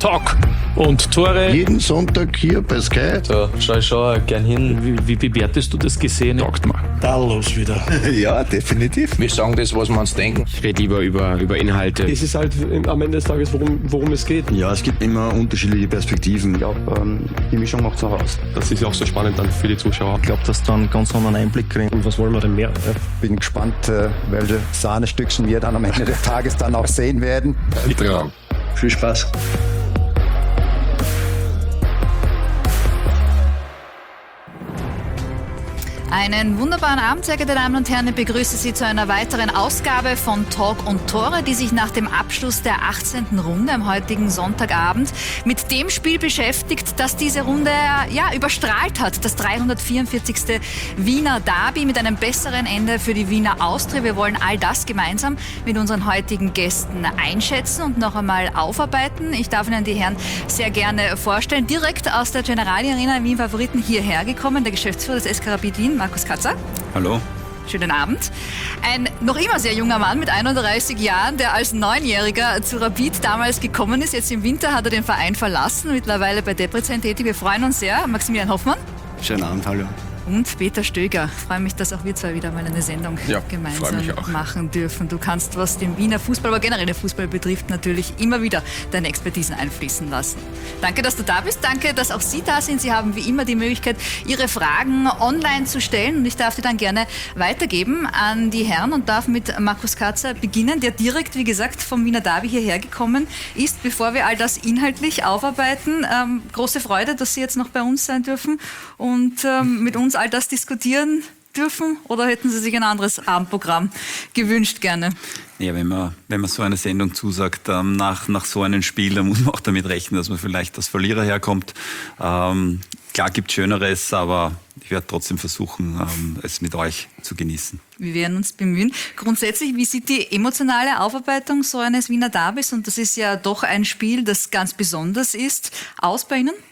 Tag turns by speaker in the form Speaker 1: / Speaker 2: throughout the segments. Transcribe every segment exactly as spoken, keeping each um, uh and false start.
Speaker 1: Talk und Tore.
Speaker 2: Jeden Sonntag hier bei Sky.
Speaker 3: Da schau ich schon gern hin.
Speaker 1: Wie, wie bewertest du das Gesehene?
Speaker 2: Taugt mal.
Speaker 4: Tadellos wieder.
Speaker 2: Ja, definitiv.
Speaker 5: Wir sagen das, was wir uns denken.
Speaker 6: Ich rede lieber über, über Inhalte.
Speaker 7: Es ist halt am Ende des Tages, worum, worum es geht.
Speaker 8: Ja, es gibt immer unterschiedliche Perspektiven.
Speaker 9: Ich glaube, ähm, die Mischung macht es noch aus.
Speaker 10: Das ist auch so spannend dann für die Zuschauer.
Speaker 11: Ich glaube, dass dann einen ganz anderen Einblick kriegen.
Speaker 7: Und was wollen wir denn mehr? Ja?
Speaker 12: Bin gespannt, welche Sahnestückchen wir dann am Ende des Tages dann auch sehen werden.
Speaker 2: Ein Traum.
Speaker 4: Viel Spaß.
Speaker 13: Einen wunderbaren Abend, sehr geehrte Damen und Herren. Ich begrüße Sie zu einer weiteren Ausgabe von Talk und Tore, die sich nach dem Abschluss der achtzehnten Runde am heutigen Sonntagabend mit dem Spiel beschäftigt, das diese Runde ja, überstrahlt hat. Das dreihundertvierundvierzigste Wiener Derby mit einem besseren Ende für die Wiener Austria. Wir wollen all das gemeinsam mit unseren heutigen Gästen einschätzen und noch einmal aufarbeiten. Ich darf Ihnen die Herren sehr gerne vorstellen. Direkt aus der Generali Arena in Wien Favoriten hierher gekommen, der Geschäftsführer des S K Rapid Wien, Markus Katzer.
Speaker 6: Hallo.
Speaker 13: Schönen Abend. Ein noch immer sehr junger Mann mit einunddreißig Jahren, der als Neunjähriger zu Rapid damals gekommen ist. Jetzt im Winter hat er den Verein verlassen, mittlerweile bei Debrecen tätig. Wir freuen uns sehr. Maximilian Hoffmann.
Speaker 8: Schönen Abend, hallo.
Speaker 13: Und Peter Stöger. Ich freue mich, dass auch wir zwei wieder mal eine Sendung
Speaker 5: ja,
Speaker 13: gemeinsam machen dürfen. Du kannst, was den Wiener Fußball, aber generell den Fußball betrifft, natürlich immer wieder deine Expertisen einfließen lassen. Danke, dass du da bist. Danke, dass auch Sie da sind. Sie haben wie immer die Möglichkeit, Ihre Fragen online zu stellen. Und ich darf die dann gerne weitergeben an die Herren und darf mit Markus Katzer beginnen, der direkt, wie gesagt, vom Wiener Derby hierher gekommen ist. Bevor wir all das inhaltlich aufarbeiten, ähm, große Freude, dass Sie jetzt noch bei uns sein dürfen und ähm, mit uns all das diskutieren dürfen, oder hätten Sie sich ein anderes Abendprogramm gewünscht gerne?
Speaker 6: Ja, wenn man, wenn man so eine Sendung zusagt, ähm, nach, nach so einem Spiel, dann muss man auch damit rechnen, dass man vielleicht als Verlierer herkommt. Ähm, klar gibt es Schöneres, aber ich werde trotzdem versuchen, ähm, es mit euch zu genießen.
Speaker 13: Wir werden uns bemühen. Grundsätzlich, wie sieht die emotionale Aufarbeitung so eines Wiener Derbys, und das ist ja doch ein Spiel, das ganz besonders ist, aus bei Ihnen?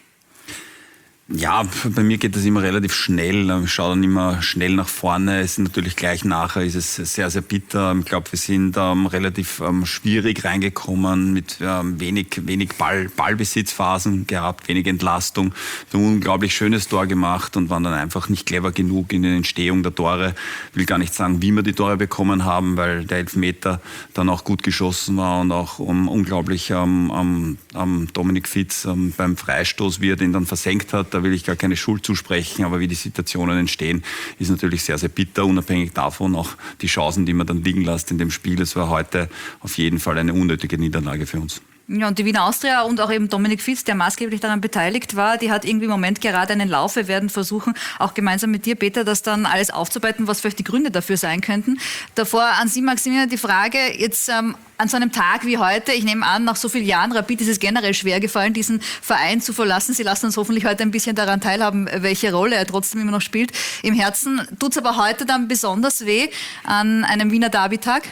Speaker 6: Ja, bei mir geht das immer relativ schnell. Ich schaue dann immer schnell nach vorne. Es ist natürlich gleich nachher ist es sehr, sehr bitter. Ich glaube, wir sind ähm, relativ ähm, schwierig reingekommen mit ähm, wenig, wenig Ball, Ballbesitzphasen gehabt, wenig Entlastung. Wir haben ein unglaublich schönes Tor gemacht und waren dann einfach nicht clever genug in der Entstehung der Tore. Ich will gar nicht sagen, wie wir die Tore bekommen haben, weil der Elfmeter dann auch gut geschossen war und auch um, unglaublich ähm, ähm, ähm, Dominik Fitz ähm, beim Freistoß, wie er den dann versenkt hat. Da will ich gar keine Schuld zusprechen, aber wie die Situationen entstehen, ist natürlich sehr, sehr bitter, unabhängig davon auch die Chancen, die man dann liegen lässt in dem Spiel. Es war heute auf jeden Fall eine unnötige Niederlage für uns.
Speaker 13: Ja, und die Wiener Austria und auch eben Dominik Fitz, der maßgeblich daran beteiligt war, die hat irgendwie im Moment gerade einen Lauf. Wir werden versuchen, auch gemeinsam mit dir, Peter, das dann alles aufzuarbeiten, was vielleicht die Gründe dafür sein könnten. Davor an Sie, Maximilian, die Frage, jetzt ähm, an so einem Tag wie heute, ich nehme an, nach so vielen Jahren Rapid ist es generell schwer gefallen, diesen Verein zu verlassen. Sie lassen uns hoffentlich heute ein bisschen daran teilhaben, welche Rolle er trotzdem immer noch spielt. Im Herzen tut es aber heute dann besonders weh an einem Wiener Derby-Tag?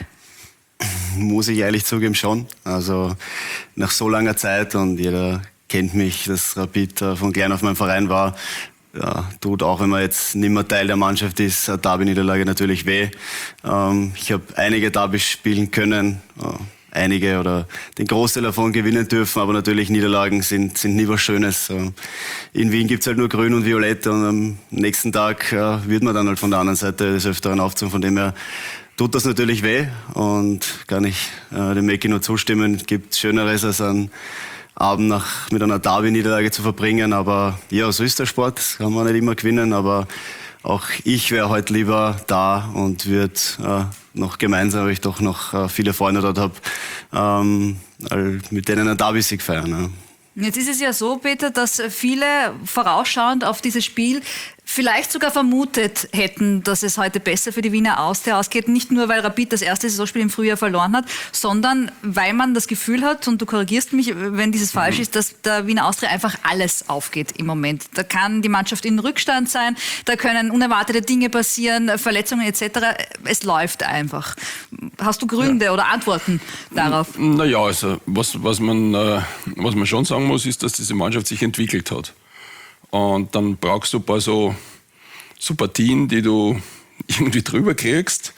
Speaker 8: Muss ich ehrlich zugeben, schon. Also nach so langer Zeit, und jeder kennt mich, dass Rapid von klein auf mein Verein war, ja, tut auch, wenn man jetzt nicht mehr Teil der Mannschaft ist, eine Derby-Niederlage natürlich weh. Ähm, ich habe einige Derbys spielen können, äh, einige oder den Großteil davon gewinnen dürfen, aber natürlich Niederlagen sind, sind nie was Schönes. In Wien gibt's halt nur Grün und Violett, und am nächsten Tag äh, wird man dann halt von der anderen Seite des Öfteren aufzogen, von dem her tut das natürlich weh, und kann ich äh, dem Meki nur zustimmen. Es gibt Schöneres, als einen Abend nach, mit einer Derby-Niederlage zu verbringen. Aber ja, so ist der Sport, das kann man nicht immer gewinnen. Aber auch ich wäre heute lieber da und würde äh, noch gemeinsam, weil ich doch noch äh, viele Freunde dort habe, ähm, mit denen einen Derby-Sieg feiern. Ja.
Speaker 13: Jetzt ist es ja so, Peter, dass viele vorausschauend auf dieses Spiel vielleicht sogar vermutet hätten, dass es heute besser für die Wiener Austria ausgeht. Nicht nur, weil Rapid das erste Saisonspiel im Frühjahr verloren hat, sondern weil man das Gefühl hat, und du korrigierst mich, wenn dieses falsch ist, dass der Wiener Austria einfach alles aufgeht im Moment. Da kann die Mannschaft in Rückstand sein, da können unerwartete Dinge passieren, Verletzungen et cetera. Es läuft einfach. Hast du Gründe ja. oder Antworten darauf?
Speaker 5: Naja, also was, was, man, äh, was man schon sagen muss, ist, dass diese Mannschaft sich entwickelt hat. Und dann brauchst du ein paar so, so Partien, die du irgendwie drüber kriegst.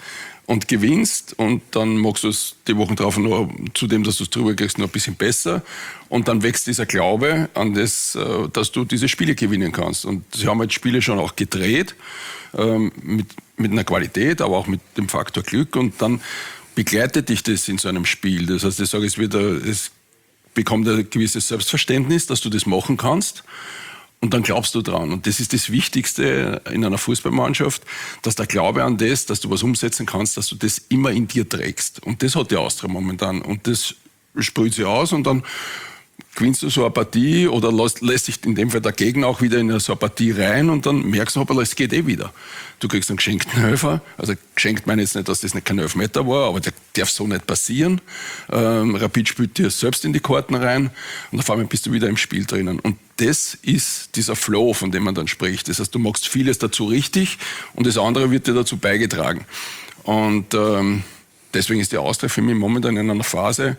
Speaker 5: und gewinnst und dann machst du es die Wochen drauf nur, zudem, dass du es drüber kriegst, noch ein bisschen besser und dann wächst dieser Glaube an das, dass du diese Spiele gewinnen kannst. Und sie haben jetzt Spiele schon auch gedreht, ähm, mit, mit einer Qualität, aber auch mit dem Faktor Glück und dann begleitet dich das in so einem Spiel. Das heißt, ich sage, es wird, es bekommt ein gewisses Selbstverständnis, dass du das machen kannst. Und dann glaubst du dran. Und das ist das Wichtigste in einer Fußballmannschaft, dass der Glaube an das, dass du was umsetzen kannst, dass du das immer in dir trägst. Und das hat die Austria momentan. Und das sprüht sie aus und dann gewinnst du so eine Partie oder lässt, lässt sich in dem Fall der Gegner auch wieder in so eine Partie rein und dann merkst du, hoppala, es geht eh wieder. Du kriegst einen geschenkten Helfer. Also geschenkt meine ich jetzt nicht, dass das nicht kein Elfmeter war, aber der darf so nicht passieren. Ähm, Rapid spielt dir selbst in die Karten rein und auf einmal bist du wieder im Spiel drinnen. Und das ist dieser Flow, von dem man dann spricht. Das heißt, du machst vieles dazu richtig und das andere wird dir dazu beigetragen. Und ähm, deswegen ist die Austria für mich momentan in einer Phase,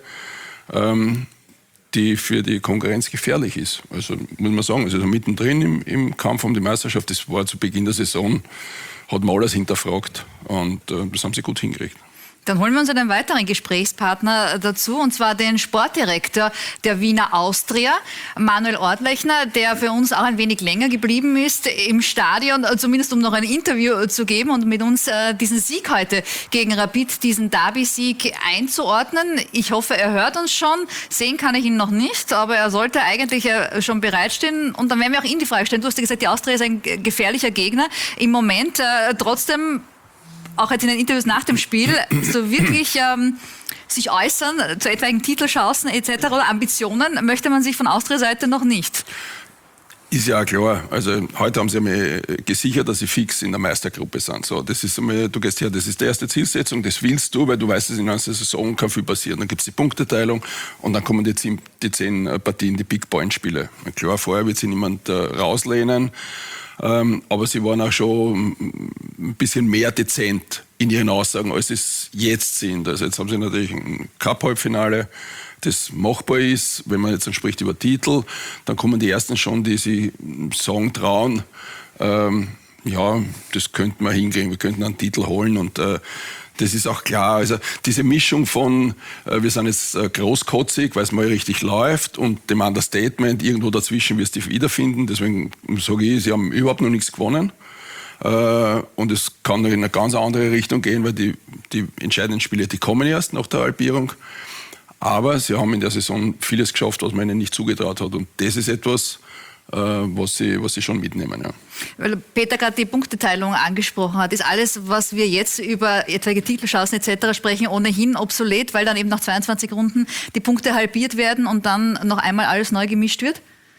Speaker 5: ähm, die für die Konkurrenz gefährlich ist. Also muss man sagen, also mittendrin im, im Kampf um die Meisterschaft, das war zu Beginn der Saison, hat man alles hinterfragt und äh, das haben sie gut hingekriegt.
Speaker 13: Dann holen wir uns einen weiteren Gesprächspartner dazu, und zwar den Sportdirektor der Wiener Austria, Manuel Ortlechner, der für uns auch ein wenig länger geblieben ist im Stadion, zumindest um noch ein Interview zu geben und mit uns äh, diesen Sieg heute gegen Rapid, diesen Derby-Sieg einzuordnen. Ich hoffe, er hört uns schon. Sehen kann ich ihn noch nicht, aber er sollte eigentlich äh, schon bereitstehen. Und dann werden wir auch ihn die Frage stellen. Du hast ja gesagt, die Austria ist ein gefährlicher Gegner. Im Moment äh, trotzdem, auch jetzt in den Interviews nach dem Spiel, so wirklich ähm, sich äußern zu etwaigen Titelchancen et cetera oder Ambitionen möchte man sich von Austria-Seite noch nicht.
Speaker 5: Ist ja auch klar. Also heute haben sie einmal gesichert, dass sie fix in der Meistergruppe sind. So, das ist einmal, du gehst her, das ist die erste Zielsetzung, das willst du, weil du weißt, dass in einer Saison kann viel passieren. Dann gibt es die Punkteteilung und dann kommen die zehn, die zehn Partien, die Big-Point-Spiele. Klar, vorher wird sich niemand äh, rauslehnen. Ähm, aber sie waren auch schon ein bisschen mehr dezent in ihren Aussagen, als es jetzt sind. Also jetzt haben sie natürlich ein Cup-Halbfinale, das machbar ist. Wenn man jetzt dann spricht über Titel, dann kommen die Ersten schon, die sich sagen trauen, ähm, ja, das könnten wir hinkriegen, wir könnten einen Titel holen und äh, das ist auch klar. Also diese Mischung von, äh, wir sind jetzt äh, großkotzig, weil es mal richtig läuft und dem Understatement, irgendwo dazwischen wirst du dich wiederfinden. Deswegen sage ich, sie haben überhaupt noch nichts gewonnen. Äh, und es kann noch in eine ganz andere Richtung gehen, weil die, die entscheidenden Spiele, die kommen erst nach der Halbierung. Aber sie haben in der Saison vieles geschafft, was man ihnen nicht zugetraut hat. Und das ist etwas, was sie, was sie schon mitnehmen. Ja.
Speaker 13: Weil Peter gerade die Punkteteilung angesprochen hat, ist alles, was wir jetzt über etwaige Titelchancen et cetera sprechen, ohnehin obsolet, weil dann eben nach zweiundzwanzig Runden die Punkte halbiert werden und dann noch einmal alles neu gemischt wird?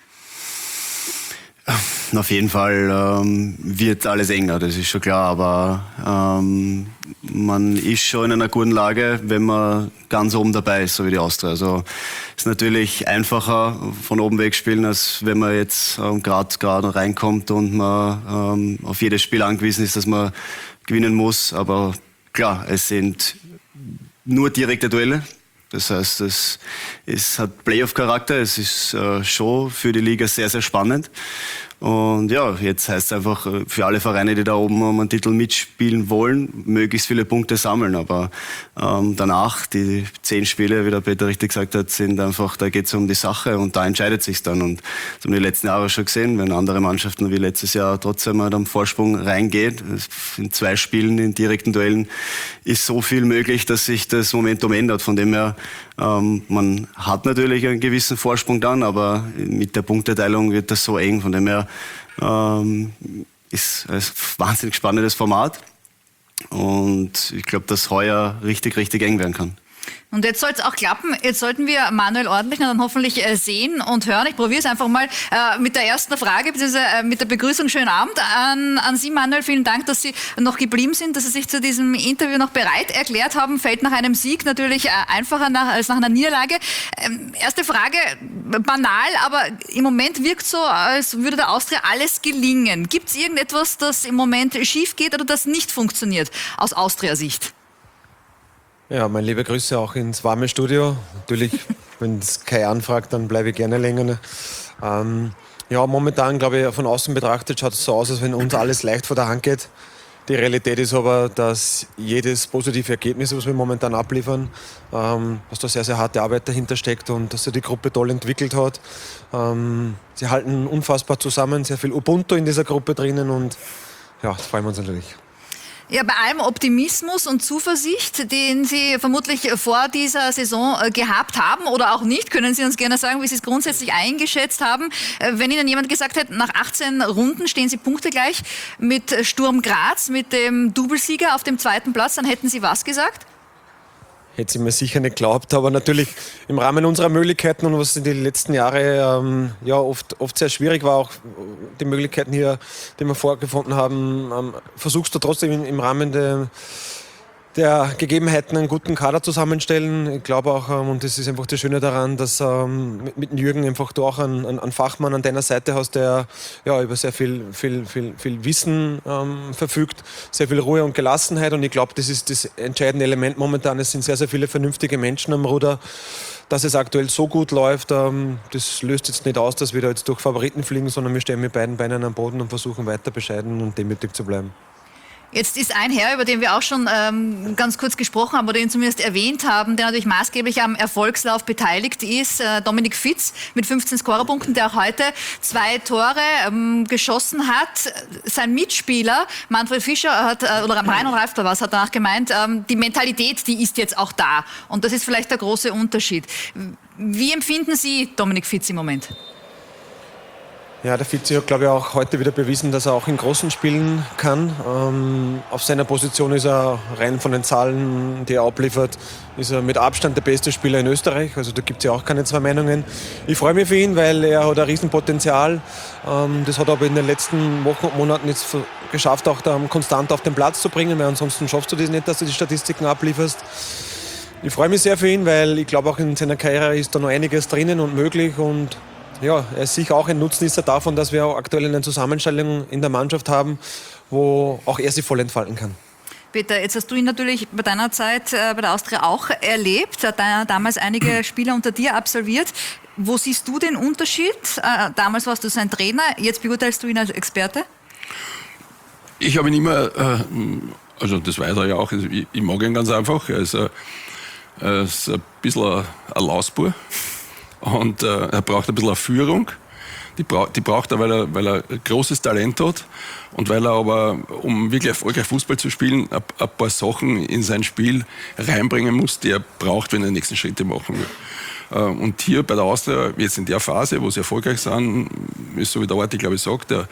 Speaker 8: Auf jeden Fall ähm, wird alles enger, das ist schon klar, aber ähm, man ist schon in einer guten Lage, wenn man ganz oben dabei ist, so wie die Austria. Also es ist natürlich einfacher von oben weg spielen, als wenn man jetzt ähm, gerade gerade reinkommt und man ähm, auf jedes Spiel angewiesen ist, dass man gewinnen muss. Aber klar, es sind nur direkte Duelle. Das heißt, es, es hat Playoff-Charakter, es ist äh, schon für die Liga sehr, sehr spannend. Und ja, jetzt heißt es einfach für alle Vereine, die da oben um einen Titel mitspielen wollen, möglichst viele Punkte sammeln. Aber ähm, danach, die zehn Spiele, wie der Peter richtig gesagt hat, sind einfach, da geht es um die Sache und da entscheidet sich's dann. Und das haben wir die letzten Jahre schon gesehen, wenn andere Mannschaften wie letztes Jahr trotzdem mit einem Vorsprung reingeht. In zwei Spielen, in direkten Duellen, ist so viel möglich, dass sich das Momentum ändert. Von dem her, ähm, man hat natürlich einen gewissen Vorsprung dann, aber mit der Punkteteilung wird das so eng. Von dem her ähm, ist ein wahnsinnig spannendes Format und ich glaube, dass heuer richtig, richtig eng werden kann.
Speaker 13: Und jetzt soll es auch klappen. Jetzt sollten wir Manuel Ortlechner dann hoffentlich äh, sehen und hören. Ich probiere es einfach mal äh, mit der ersten Frage, beziehungsweise äh, mit der Begrüßung. Schönen Abend an, an Sie, Manuel. Vielen Dank, dass Sie noch geblieben sind, dass Sie sich zu diesem Interview noch bereit erklärt haben. Fällt nach einem Sieg natürlich äh, einfacher nach, als nach einer Niederlage. Ähm, erste Frage, banal, aber im Moment wirkt so, als würde der Austria alles gelingen. Gibt es irgendetwas, das im Moment schief geht oder das nicht funktioniert aus Austria-Sicht?
Speaker 4: Ja, meine liebe Grüße auch ins warme Studio. Natürlich, wenn es Kai anfragt, dann bleibe ich gerne länger. Ähm, ja, momentan, glaube ich, von außen betrachtet schaut es so aus, als wenn uns alles leicht vor der Hand geht. Die Realität ist aber, dass jedes positive Ergebnis, was wir momentan abliefern, ähm, dass da sehr, sehr harte Arbeit dahinter steckt und dass sich die Gruppe toll entwickelt hat. Ähm, sie halten unfassbar zusammen, sehr viel Ubuntu in dieser Gruppe drinnen und ja, das freuen wir uns natürlich.
Speaker 13: Ja, bei allem Optimismus und Zuversicht, den Sie vermutlich vor dieser Saison gehabt haben oder auch nicht, können Sie uns gerne sagen, wie Sie es grundsätzlich eingeschätzt haben. Wenn Ihnen jemand gesagt hätte, nach achtzehn Runden stehen Sie punktegleich mit Sturm Graz, mit dem Doublesieger auf dem zweiten Platz, dann hätten Sie was gesagt?
Speaker 4: Hätte sie mir sicher nicht geglaubt, aber natürlich im Rahmen unserer Möglichkeiten und was in den letzten Jahren ähm, ja, oft, oft sehr schwierig war, auch die Möglichkeiten hier, die wir vorgefunden haben, ähm, versuchst du trotzdem im, im Rahmen der, der Gegebenheiten einen guten Kader zusammenstellen. Ich glaube auch, ähm, und das ist einfach das Schöne daran, dass ähm, mit, mit Jürgen einfach du auch einen, einen Fachmann an deiner Seite hast, der ja, über sehr viel, viel, viel, viel Wissen ähm, verfügt, sehr viel Ruhe und Gelassenheit und ich glaube, das ist das entscheidende Element momentan. Es sind sehr, sehr viele vernünftige Menschen am Ruder. Dass es aktuell so gut läuft, ähm, das löst jetzt nicht aus, dass wir da jetzt durch Favoriten fliegen, sondern wir stehen mit beiden Beinen am Boden und versuchen weiter bescheiden und demütig zu bleiben.
Speaker 13: Jetzt ist ein Herr, über den wir auch schon ähm, ganz kurz gesprochen haben oder ihn zumindest erwähnt haben, der natürlich maßgeblich am Erfolgslauf beteiligt ist, äh, Dominik Fitz mit fünfzehn Scorerpunkten, der auch heute zwei Tore ähm, geschossen hat. Sein Mitspieler Manfred Fischer hat, äh, oder Reinhold Ralf was hat danach gemeint, ähm, die Mentalität, die ist jetzt auch da. Und das ist vielleicht der große Unterschied. Wie empfinden Sie Dominik Fitz im Moment?
Speaker 4: Ja, der Fitzi hat, glaube ich, auch heute wieder bewiesen, dass er auch in großen Spielen kann. Ähm, auf seiner Position ist er rein von den Zahlen, die er abliefert, ist er mit Abstand der beste Spieler in Österreich. Also da gibt es ja auch keine zwei Meinungen. Ich freue mich für ihn, weil er hat ein Riesenpotenzial. Ähm, das hat er aber in den letzten Wochen und Monaten jetzt geschafft, auch da konstant auf den Platz zu bringen, weil ansonsten schaffst du das nicht, dass du die Statistiken ablieferst. Ich freue mich sehr für ihn, weil ich glaube, auch in seiner Karriere ist da noch einiges drinnen und möglich und ja, er ist sicher auch ein Nutznießer davon, dass wir auch aktuell eine Zusammenstellung in der Mannschaft haben, wo auch er sich voll entfalten kann.
Speaker 13: Peter, jetzt hast du ihn natürlich bei deiner Zeit äh, bei der Austria auch erlebt, hat damals einige Spiele unter dir absolviert. Wo siehst du den Unterschied? Äh, damals warst du sein Trainer, jetzt beurteilst du ihn als Experte?
Speaker 5: Ich habe ihn immer, äh, also das weiß er ja auch, ich, ich mag ihn ganz einfach. Er ist, äh, er ist ein bisschen ein Lausbur. Und äh, er braucht ein bisschen eine Führung. Die, bra- die braucht er weil, er, weil er großes Talent hat und weil er aber, um wirklich erfolgreich Fußball zu spielen, ein, ein paar Sachen in sein Spiel reinbringen muss, die er braucht, wenn er die nächsten Schritte machen will. Äh, und hier bei der Austria, jetzt in der Phase, wo sie erfolgreich sind, ist so wie der Orti, glaube ich, sagt, er,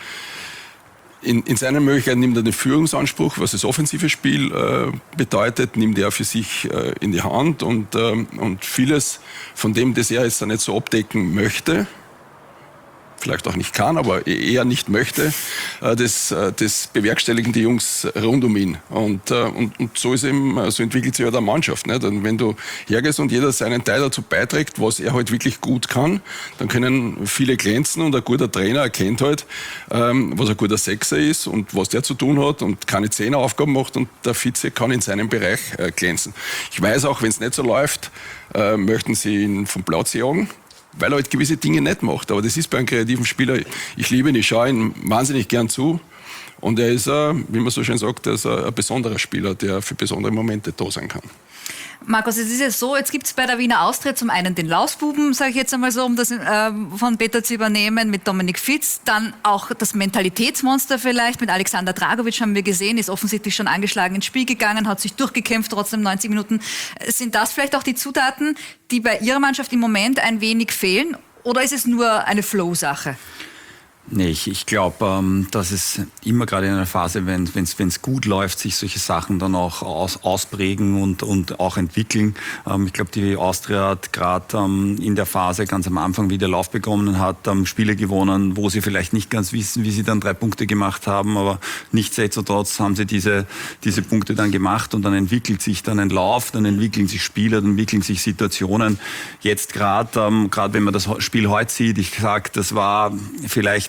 Speaker 5: In, in seinen Möglichkeiten nimmt er den Führungsanspruch, was das offensive Spiel äh, bedeutet, nimmt er für sich äh, in die Hand und, ähm, und vieles von dem, das er jetzt nicht so abdecken möchte, vielleicht auch nicht kann, aber eher nicht möchte, äh, das, äh, das bewerkstelligen die Jungs rund um ihn. Und, äh, und, und so ist eben, so entwickelt sich ja halt eine Mannschaft. Nicht? Und wenn du hergehst und jeder seinen Teil dazu beiträgt, was er halt wirklich gut kann, dann können viele glänzen und ein guter Trainer erkennt halt, ähm, was ein guter Sechser ist und was der zu tun hat und keine Zehneraufgaben macht und der Vize kann in seinem Bereich äh, glänzen. Ich weiß auch, wenn es nicht so läuft, äh, möchten sie ihn vom Platz jagen, weil er halt gewisse Dinge nicht macht. Aber das ist bei einem kreativen Spieler, ich liebe ihn, ich schaue ihn wahnsinnig gern zu. Und er ist, wie man so schön sagt, er ist ein besonderer Spieler, der für besondere Momente da sein kann.
Speaker 13: Markus, es ist ja so, jetzt gibt es bei der Wiener Austria zum einen den Lausbuben, sage ich jetzt einmal so, um das äh, von Peter zu übernehmen, mit Dominik Fitz, dann auch das Mentalitätsmonster vielleicht, mit Alexander Dragovic haben wir gesehen, ist offensichtlich schon angeschlagen ins Spiel gegangen, hat sich durchgekämpft, trotzdem neunzig Minuten. Sind das vielleicht auch die Zutaten, die bei Ihrer Mannschaft im Moment ein wenig fehlen, oder ist es nur eine Flow-Sache?
Speaker 6: Nee, ich, ich glaube, ähm, dass es immer gerade in einer Phase, wenn es gut läuft, sich solche Sachen dann auch aus, ausprägen und, und auch entwickeln. Ähm, ich glaube, die Austria hat gerade ähm, in der Phase ganz am Anfang, wie der Lauf begonnen hat, ähm, Spiele gewonnen, wo sie vielleicht nicht ganz wissen, wie sie dann drei Punkte gemacht haben, aber nichtsdestotrotz haben sie diese, diese Punkte dann gemacht und dann entwickelt sich dann ein Lauf, dann entwickeln sich Spiele, dann entwickeln sich Situationen. Jetzt gerade, ähm, gerade wenn man das Spiel heute sieht, ich sage, das war vielleicht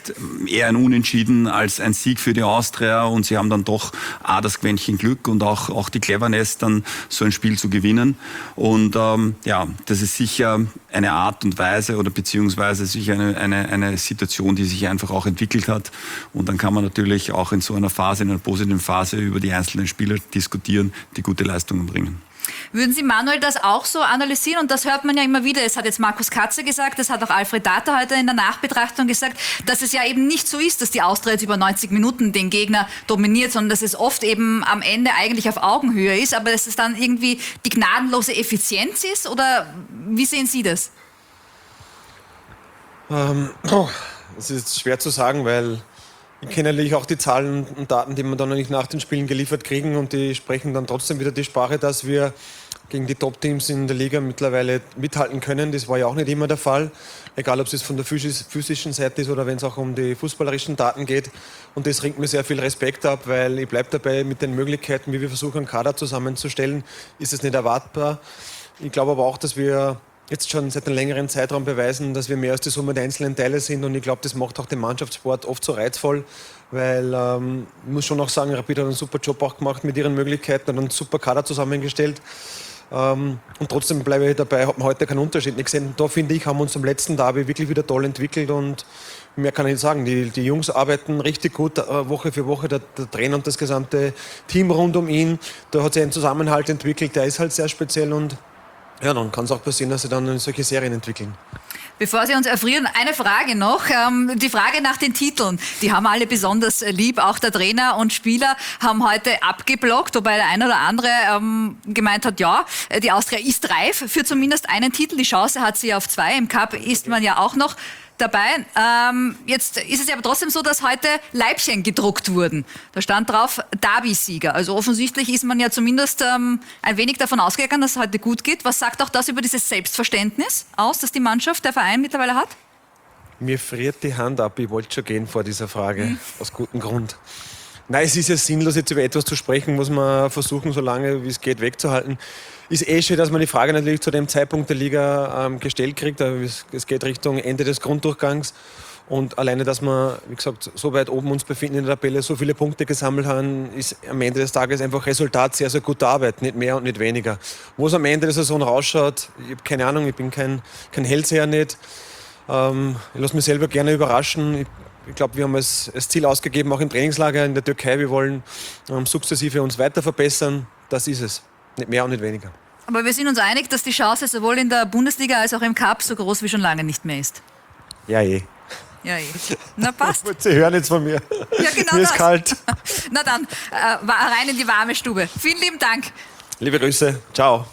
Speaker 6: vielleicht eher ein Unentschieden als ein Sieg für die Austria und sie haben dann doch auch das Quäntchen Glück und auch, auch die Cleverness, dann so ein Spiel zu gewinnen. Und ähm, ja, das ist sicher eine Art und Weise oder beziehungsweise sicher eine, eine, eine Situation, die sich einfach auch entwickelt hat. Und dann kann man natürlich auch in so einer Phase, in einer positiven Phase über die einzelnen Spieler diskutieren, die gute Leistungen bringen.
Speaker 13: Würden Sie, Manuel, das auch so analysieren? Und das hört man ja immer wieder. Es hat jetzt Markus Katze gesagt, das hat auch Alfred Data heute in der Nachbetrachtung gesagt, dass es ja eben nicht so ist, dass die Austria jetzt über neunzig Minuten den Gegner dominiert, sondern dass es oft eben am Ende eigentlich auf Augenhöhe ist, aber dass es dann irgendwie die gnadenlose Effizienz ist? Oder wie sehen Sie das?
Speaker 4: Ähm, oh, das ist schwer zu sagen, weil ich kenne natürlich auch die Zahlen und Daten, die wir dann nicht nach den Spielen geliefert kriegen und die sprechen dann trotzdem wieder die Sprache, dass wir gegen die Top-Teams in der Liga mittlerweile mithalten können. Das war ja auch nicht immer der Fall, egal ob es von der physischen Seite ist oder wenn es auch um die fußballerischen Daten geht. Und das ringt mir sehr viel Respekt ab, weil ich bleibe dabei, mit den Möglichkeiten, wie wir versuchen, einen Kader zusammenzustellen, ist es nicht erwartbar. Ich glaube aber auch, dass wir jetzt schon seit einem längeren Zeitraum beweisen, dass wir mehr als die Summe der einzelnen Teile sind. Und ich glaube, das macht auch den Mannschaftssport oft so reizvoll, weil ähm, ich muss schon auch sagen, Rapid hat einen super Job auch gemacht mit ihren Möglichkeiten und einen super Kader zusammengestellt. Ähm, und trotzdem bleibe ich dabei, hat man heute keinen Unterschied nicht gesehen. Da finde ich, haben wir uns am letzten Derby wirklich wieder toll entwickelt und mehr kann ich nicht sagen. Die, die Jungs arbeiten richtig gut, äh, Woche für Woche, der, der Trainer und das gesamte Team rund um ihn. Da hat sich ein Zusammenhalt entwickelt, der ist halt sehr speziell und ja, dann kann es auch passieren, dass sie dann solche Serien entwickeln.
Speaker 13: Bevor Sie uns erfrieren, eine Frage noch. Ähm, die Frage nach den Titeln. Die haben alle besonders lieb. Auch der Trainer und Spieler haben heute abgeblockt, wobei der eine oder andere ähm, gemeint hat, ja, die Austria ist reif für zumindest einen Titel. Die Chance hat sie auf zwei. Im Cup ist man ja auch noch dabei. Ähm, jetzt ist es aber trotzdem so, dass heute Leibchen gedruckt wurden. Da stand drauf Derby-Sieger. Also offensichtlich ist man ja zumindest ähm, ein wenig davon ausgegangen, dass es heute gut geht. Was sagt auch das über dieses Selbstverständnis aus, das die Mannschaft, der Verein mittlerweile hat?
Speaker 4: Mir friert die Hand ab. Ich wollte schon gehen vor dieser Frage. Mhm. Aus gutem Grund. Nein, es ist ja sinnlos, jetzt über etwas zu sprechen, muss man versuchen, so lange wie es geht, wegzuhalten. Ist eh schön, dass man die Frage natürlich zu dem Zeitpunkt der Liga ähm, gestellt kriegt. Es, es geht Richtung Ende des Grunddurchgangs. Und alleine, dass wir, wie gesagt, so weit oben uns befinden in der Tabelle, so viele Punkte gesammelt haben, ist am Ende des Tages einfach Resultat sehr, sehr guter Arbeit. Nicht mehr und nicht weniger. Wo es am Ende der Saison rausschaut, ich habe keine Ahnung, ich bin kein, kein Hellseher nicht. Ähm, ich lasse mich selber gerne überraschen. Ich, Ich glaube, wir haben als, als Ziel ausgegeben, auch im Trainingslager in der Türkei, wir wollen ähm, sukzessive uns weiter verbessern. Das ist es. Nicht mehr und nicht weniger.
Speaker 13: Aber wir sind uns einig, dass die Chance sowohl in der Bundesliga als auch im Cup so groß wie schon lange nicht mehr ist.
Speaker 4: Ja, eh.
Speaker 13: Ja, eh. Na, passt.
Speaker 4: Sie hören jetzt von mir.
Speaker 13: Ja, genau.
Speaker 4: Mir
Speaker 13: das.
Speaker 4: ist kalt.
Speaker 13: Na dann, äh, rein in die warme Stube. Vielen lieben Dank.
Speaker 4: Liebe Grüße. Ciao.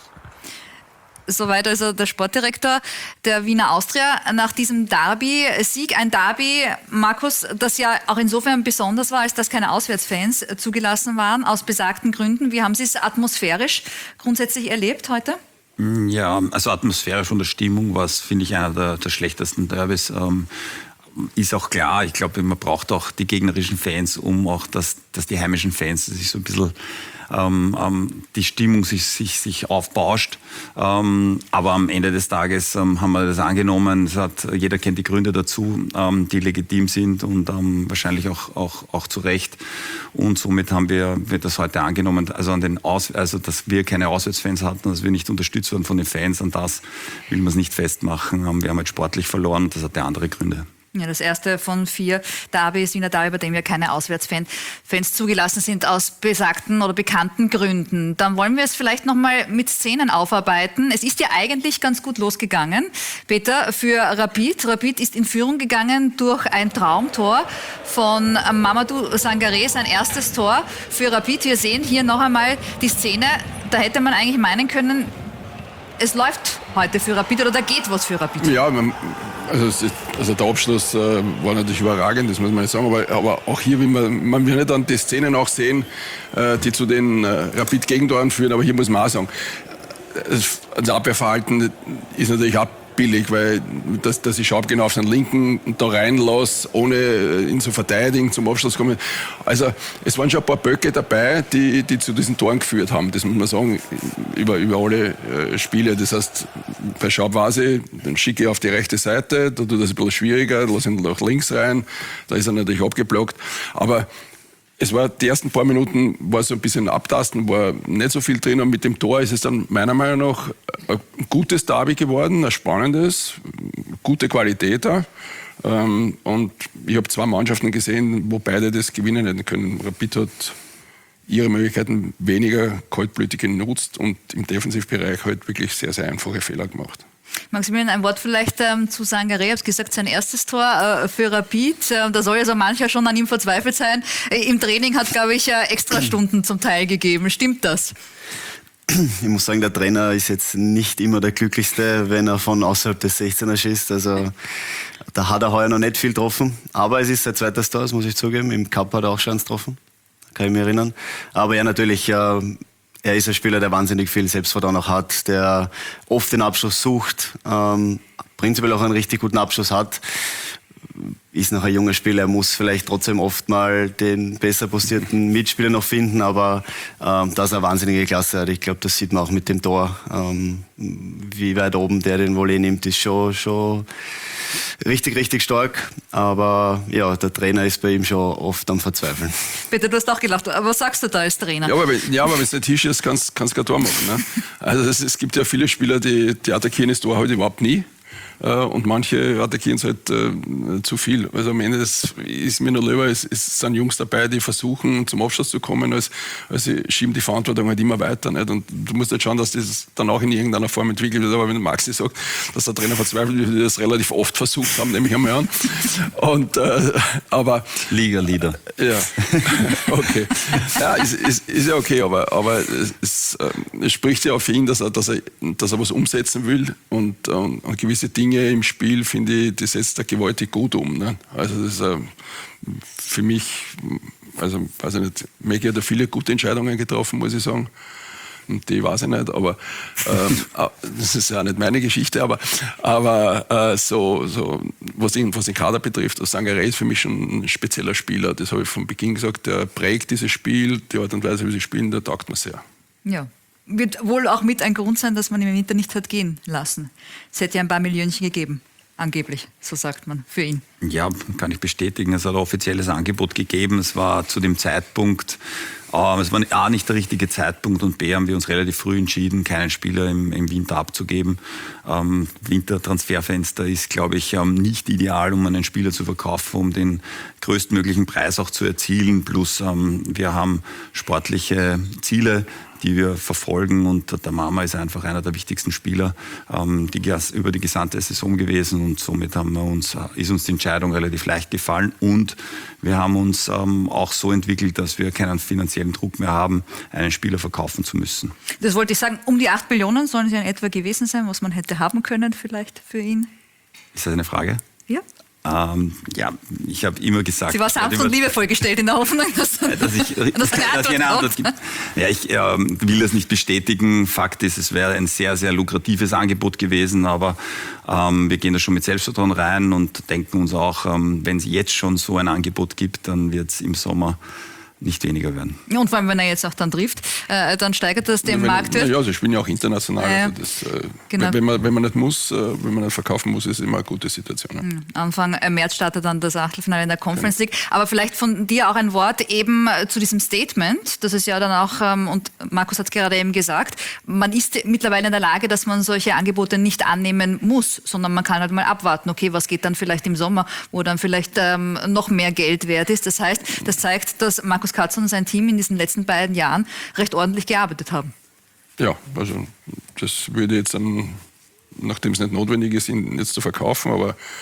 Speaker 13: Soweit also der Sportdirektor der Wiener Austria nach diesem Derby-Sieg. Ein Derby, Markus, das ja auch insofern besonders war, als dass keine Auswärtsfans zugelassen waren, aus besagten Gründen. Wie haben Sie es atmosphärisch grundsätzlich erlebt heute?
Speaker 6: Ja, also atmosphärisch und der Stimmung war es, finde ich, einer der, der schlechtesten Derbys. Ähm, ist auch klar, ich glaube, man braucht auch die gegnerischen Fans, um auch, dass, dass die heimischen Fans sich so ein bisschen ähm, ähm, die Stimmung sich, sich, sich aufbauscht. Ähm, aber am Ende des Tages ähm, haben wir das angenommen. Es hat, jeder kennt die Gründe dazu, ähm, die legitim sind und ähm, wahrscheinlich auch, auch, auch zu Recht. Und somit haben wir, wir das heute angenommen, also, an den Aus, also dass wir keine Auswärtsfans hatten, dass wir nicht unterstützt wurden von den Fans. An das will man es nicht festmachen. Wir haben halt sportlich verloren und das hat ja andere Gründe.
Speaker 13: Ja, das erste von vier Derbys, Wiener Derby, bei dem ja keine Auswärtsfans Fans zugelassen sind, aus besagten oder bekannten Gründen. Dann wollen wir es vielleicht nochmal mit Szenen aufarbeiten. Es ist ja eigentlich ganz gut losgegangen, Peter, für Rapid. Rapid ist in Führung gegangen durch ein Traumtor von Mamadou Sangaré, sein erstes Tor für Rapid. Wir sehen hier noch einmal die Szene. Da hätte man eigentlich meinen können, es läuft heute für Rapid oder da geht was für Rapid.
Speaker 5: Ja, man, also, also der Abschluss äh, war natürlich überragend, das muss man nicht sagen, aber, aber auch hier will man, man will nicht dann die Szenen auch sehen, äh, die zu den äh, Rapid-Gegentoren führen, aber hier muss man auch sagen, das Abwehrverhalten ist natürlich auch billig, weil dass, dass ich Schaub genau auf den Linken da reinlasse, ohne ihn zu verteidigen, zum Abschluss kommen. Also es waren schon ein paar Böcke dabei, die, die zu diesen Toren geführt haben. Das muss man sagen, über, über alle äh, Spiele. Das heißt, bei Schaub weiß ich, dann schicke ich auf die rechte Seite, da tut das ein bisschen schwieriger, lasse ihn nach links rein, da ist er natürlich abgeblockt. Aber es war, die ersten paar Minuten war so ein bisschen Abtasten, war nicht so viel drin. Und mit dem Tor ist es dann meiner Meinung nach ein gutes Derby geworden, ein spannendes, gute Qualität da. Und ich habe zwei Mannschaften gesehen, wo beide das gewinnen hätten können. Rapid hat ihre Möglichkeiten weniger kaltblütig genutzt und im Defensivbereich halt wirklich sehr, sehr einfache Fehler gemacht.
Speaker 13: Maximilian, ein Wort vielleicht ähm, zu Sangaré. Ich habe gesagt, sein erstes Tor äh, für Rapid. Äh, da soll ja so mancher schon an ihm verzweifelt sein. Äh, Im Training hat, glaube ich, äh, extra Stunden zum Teil gegeben. Stimmt das?
Speaker 8: Ich muss sagen, der Trainer ist jetzt nicht immer der Glücklichste, wenn er von außerhalb des sechzehner schießt. Also da hat er heuer noch nicht viel getroffen. Aber es ist sein zweites Tor, das muss ich zugeben. Im Cup hat er auch schon eins getroffen. Kann ich mich erinnern. Aber ja, natürlich... Äh, Er ist ein Spieler, der wahnsinnig viel Selbstvertrauen auch hat, der oft den Abschluss sucht, ähm, prinzipiell auch einen richtig guten Abschluss hat. Ist noch ein junger Spieler, er muss vielleicht trotzdem oft mal den besser postierten Mitspieler noch finden, aber ähm, dass er wahnsinnige Klasse hat. Ich glaube, das sieht man auch mit dem Tor. Ähm, wie weit oben der den Volley nimmt, ist schon, schon richtig, richtig stark. Aber ja, der Trainer ist bei ihm schon oft am Verzweifeln.
Speaker 13: Bitte, du hast auch gelacht. Aber was sagst du da als Trainer?
Speaker 5: Ja, aber, ja, aber wenn es nicht Tisch ist, kannst du kein Tor machen. Ne? Also es, es gibt ja viele Spieler, die, die attackieren das Tor halt überhaupt nie. Und manche attackieren es halt äh, zu viel. Also am Ende ist, ist mir nur lieber, es, es sind Jungs dabei, die versuchen, zum Abschluss zu kommen, als, als sie schieben die Verantwortung halt immer weiter. Nicht? Und du musst halt schauen, dass das dann auch in irgendeiner Form entwickelt wird. Aber wenn Maxi sagt, dass der Trainer verzweifelt wird, die das relativ oft versucht haben, nehme ich einmal an. Und, äh, aber,
Speaker 6: Liga-Leader.
Speaker 5: Ja, okay. Ja, ist, ist, ist ja okay, aber, aber es, es, äh, es spricht ja auch für ihn, dass er, dass er, dass er was umsetzen will und, und, und gewisse Dinge im Spiel, finde ich, das setzt er gewaltig gut um. Ne? Also das ist äh, für mich, also weiß ich nicht, Maggie hat da viele gute Entscheidungen getroffen, muss ich sagen. Und die weiß ich nicht, aber ähm, das ist ja auch nicht meine Geschichte, aber, aber äh, so, so, was, ihn, was den Kader betrifft, Sangaré ist für mich schon ein spezieller Spieler. Das habe ich von Beginn gesagt, der prägt dieses Spiel, die Art und Weise, wie sie spielen, der taugt mir sehr.
Speaker 13: Ja. Wird wohl auch mit ein Grund sein, dass man ihn im Winter nicht hat gehen lassen. Es hätte ja ein paar Millionchen gegeben, angeblich, so sagt man, für ihn.
Speaker 6: Ja, kann ich bestätigen. Es hat ein offizielles Angebot gegeben. Es war zu dem Zeitpunkt, äh, es war A, nicht der richtige Zeitpunkt und B, haben wir uns relativ früh entschieden, keinen Spieler im, im Winter abzugeben. Ähm, Wintertransferfenster ist, glaube ich, ähm, nicht ideal, um einen Spieler zu verkaufen, um den größtmöglichen Preis auch zu erzielen. Plus ähm, wir haben sportliche Ziele, die wir verfolgen, und der Mama ist einfach einer der wichtigsten Spieler ähm, die, über die gesamte Saison gewesen, und somit haben wir uns, ist uns die Entscheidung relativ leicht gefallen, und wir haben uns ähm, auch so entwickelt, dass wir keinen finanziellen Druck mehr haben, einen Spieler verkaufen zu müssen.
Speaker 13: Das wollte ich sagen, um die acht Millionen sollen sie in etwa gewesen sein, was man hätte haben können vielleicht für ihn?
Speaker 6: Ist das eine Frage?
Speaker 13: Ja.
Speaker 6: Ähm, ja, ich habe immer gesagt...
Speaker 13: Sie war sanft und liebevoll gestellt in der Hoffnung, dass,
Speaker 6: dass, ich,
Speaker 13: dass,
Speaker 6: dass ich eine Antwort gibt. Ja, ich ähm, will das nicht bestätigen. Fakt ist, es wäre ein sehr, sehr lukratives Angebot gewesen, aber ähm, wir gehen da schon mit Selbstvertrauen rein und denken uns auch, ähm, wenn es jetzt schon so ein Angebot gibt, dann wird es im Sommer nicht weniger werden.
Speaker 13: Ja, und vor allem, wenn er jetzt auch dann trifft, äh, dann steigert das den
Speaker 5: ja,
Speaker 13: Marktwert.
Speaker 5: Ja, sie spielen ja auch international.
Speaker 13: Äh,
Speaker 5: also das, äh,
Speaker 13: genau.
Speaker 5: wenn, man, wenn man nicht muss, äh, wenn man nicht verkaufen muss, ist immer eine gute Situation. Ja.
Speaker 13: Mhm. Anfang März startet dann das Achtelfinale in der Conference League. Aber vielleicht von dir auch ein Wort eben zu diesem Statement. Das ist ja dann auch, ähm, und Markus hat es gerade eben gesagt, man ist mittlerweile in der Lage, dass man solche Angebote nicht annehmen muss, sondern man kann halt mal abwarten, okay, was geht dann vielleicht im Sommer, wo dann vielleicht ähm, noch mehr Geld wert ist. Das heißt, das zeigt, dass Markus Katzl und sein Team in diesen letzten beiden Jahren recht ordentlich gearbeitet haben.
Speaker 5: Ja, also das würde jetzt dann, nachdem es nicht notwendig ist, ihn jetzt zu verkaufen, aber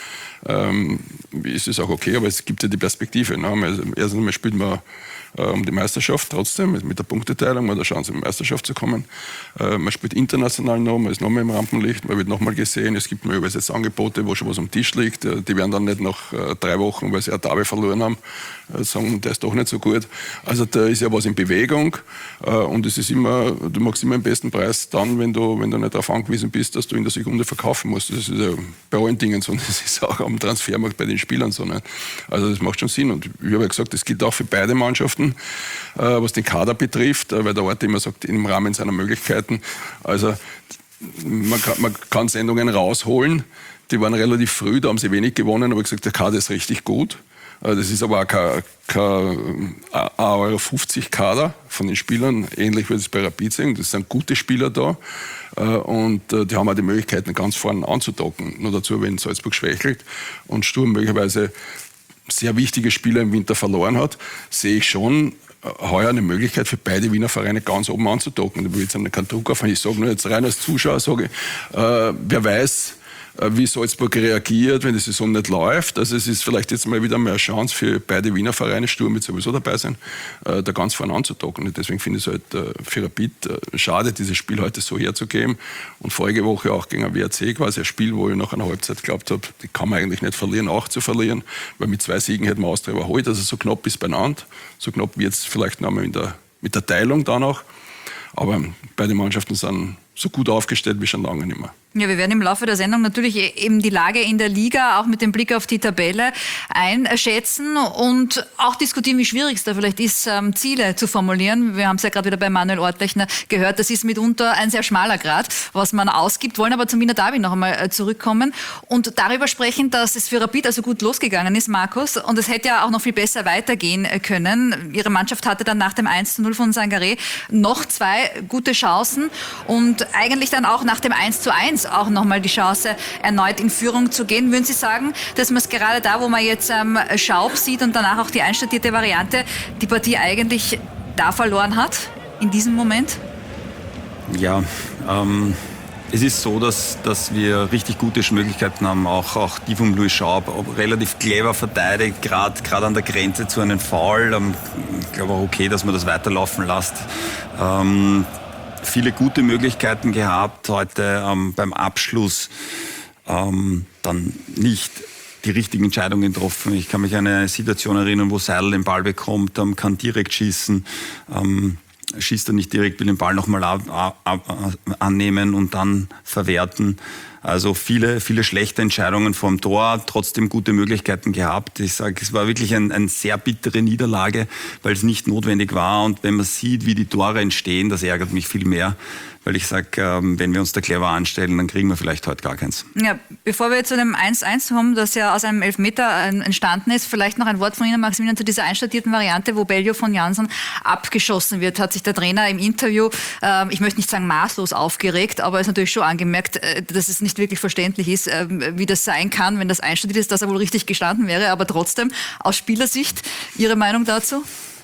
Speaker 5: ähm, ist es auch okay, aber es gibt ja die Perspektive. Ne? Also erst einmal spielt man äh, um die Meisterschaft trotzdem, mit der Punkteteilung, man hat eine Chance, in die Meisterschaft zu kommen. Äh, man spielt international noch, man ist noch mal im Rampenlicht, man wird noch mal gesehen. Es gibt möglicherweise jetzt Angebote, wo schon was am Tisch liegt. Äh, die werden dann nicht nach äh, drei Wochen, weil sie ein Derby verloren haben, äh, sagen, der ist doch nicht so gut. Also da ist ja was in Bewegung äh, und es ist immer, du machst immer den besten Preis dann, wenn du, wenn du nicht darauf angewiesen bist, dass du in der Sekunde verkaufen musst. Das ist ja bei allen Dingen so, das ist auch am Transfermarkt bei den Spielern so. Nicht? Also das macht schon Sinn und ich habe ja gesagt, das gilt auch für beide Mannschaften, äh, was den Kader betrifft, äh, weil der Ort immer sagt, im Rahmen seiner Möglichkeiten. Also man kann, man kann Sendungen rausholen, die waren relativ früh, da haben sie wenig gewonnen, aber gesagt, der Kader ist richtig gut. Das ist aber auch kein, kein ein Euro fünfzig Kader von den Spielern, ähnlich wie das bei Rapid sehen. Das sind gute Spieler da und die haben auch die Möglichkeiten, ganz vorne anzudocken. Nur dazu, wenn Salzburg schwächelt und Sturm möglicherweise sehr wichtige Spieler im Winter verloren hat, sehe ich schon heuer eine Möglichkeit für beide Wiener Vereine ganz oben anzudocken. Da will ich jetzt keinen Druck auf. Ich sage nur jetzt rein als Zuschauer, sage ich, äh, wer weiß, wie Salzburg reagiert, wenn die Saison nicht läuft. Also es ist vielleicht jetzt mal wieder mal eine Chance für beide Wiener Vereine, Sturm wird sowieso dabei sein, da ganz vorne anzudocken. Und deswegen finde ich es halt für Rapid schade, dieses Spiel heute so herzugeben. Und vorige Woche auch gegen ein W R C quasi ein Spiel, wo ich nach einer Halbzeit geglaubt habe, die kann man eigentlich nicht verlieren, auch zu verlieren, weil mit zwei Siegen hätten wir Austria überholt. Also so knapp ist beieinander, so knapp wird es vielleicht noch einmal in der, mit der Teilung dann auch. Aber beide Mannschaften sind so gut aufgestellt wie schon lange nicht mehr.
Speaker 13: Ja, wir werden im Laufe der Sendung natürlich eben die Lage in der Liga auch mit dem Blick auf die Tabelle einschätzen und auch diskutieren, wie schwierig es da vielleicht ist, Ziele zu formulieren. Wir haben es ja gerade wieder bei Manuel Ortlechner gehört, das ist mitunter ein sehr schmaler Grad, was man ausgibt, wollen aber zum Wiener Derby noch einmal zurückkommen und darüber sprechen, dass es für Rapid also gut losgegangen ist, Markus, und es hätte ja auch noch viel besser weitergehen können. Ihre Mannschaft hatte dann nach dem eins zu null von Sangaré noch zwei gute Chancen und eigentlich dann auch nach dem eins zu eins auch nochmal die Chance, erneut in Führung zu gehen. Würden Sie sagen, dass man es gerade da, wo man jetzt ähm, Schaub sieht und danach auch die einstudierte Variante, die Partie eigentlich da verloren hat, in diesem Moment?
Speaker 6: Ja, ähm, es ist so, dass, dass wir richtig gute Möglichkeiten haben, auch, auch die von Louis Schaub, relativ clever verteidigt, gerade an der Grenze zu einem Foul. Ähm, ich glaube auch okay, dass man das weiterlaufen lässt. Ähm, viele gute Möglichkeiten gehabt, heute ähm, beim Abschluss ähm, dann nicht die richtigen Entscheidungen getroffen. Ich kann mich an eine Situation erinnern, wo Seidel den Ball bekommt, ähm, kann direkt schießen, ähm, schießt er nicht direkt, will den Ball nochmal ab, ab, annehmen und dann verwerten. Also viele, viele schlechte Entscheidungen vorm Tor, trotzdem gute Möglichkeiten gehabt. Ich sage, es war wirklich eine ein sehr bittere Niederlage, weil es nicht notwendig war. Und wenn man sieht, wie die Tore entstehen, das ärgert mich viel mehr. Weil ich sage, ähm, wenn wir uns da clever anstellen, dann kriegen wir vielleicht heute gar keins.
Speaker 13: Ja, bevor wir zu dem eins eins kommen, das ja aus einem Elfmeter entstanden ist, vielleicht noch ein Wort von Ihnen, Maximilian, zu dieser einstudierten Variante, wo Bellio von Jansen abgeschossen wird. Hat sich der Trainer im Interview, äh, ich möchte nicht sagen maßlos aufgeregt, aber ist natürlich schon angemerkt, äh, dass es nicht wirklich verständlich ist, äh, wie das sein kann, wenn das einstudiert ist, dass er wohl richtig gestanden wäre. Aber trotzdem, aus Spielersicht, Ihre Meinung dazu?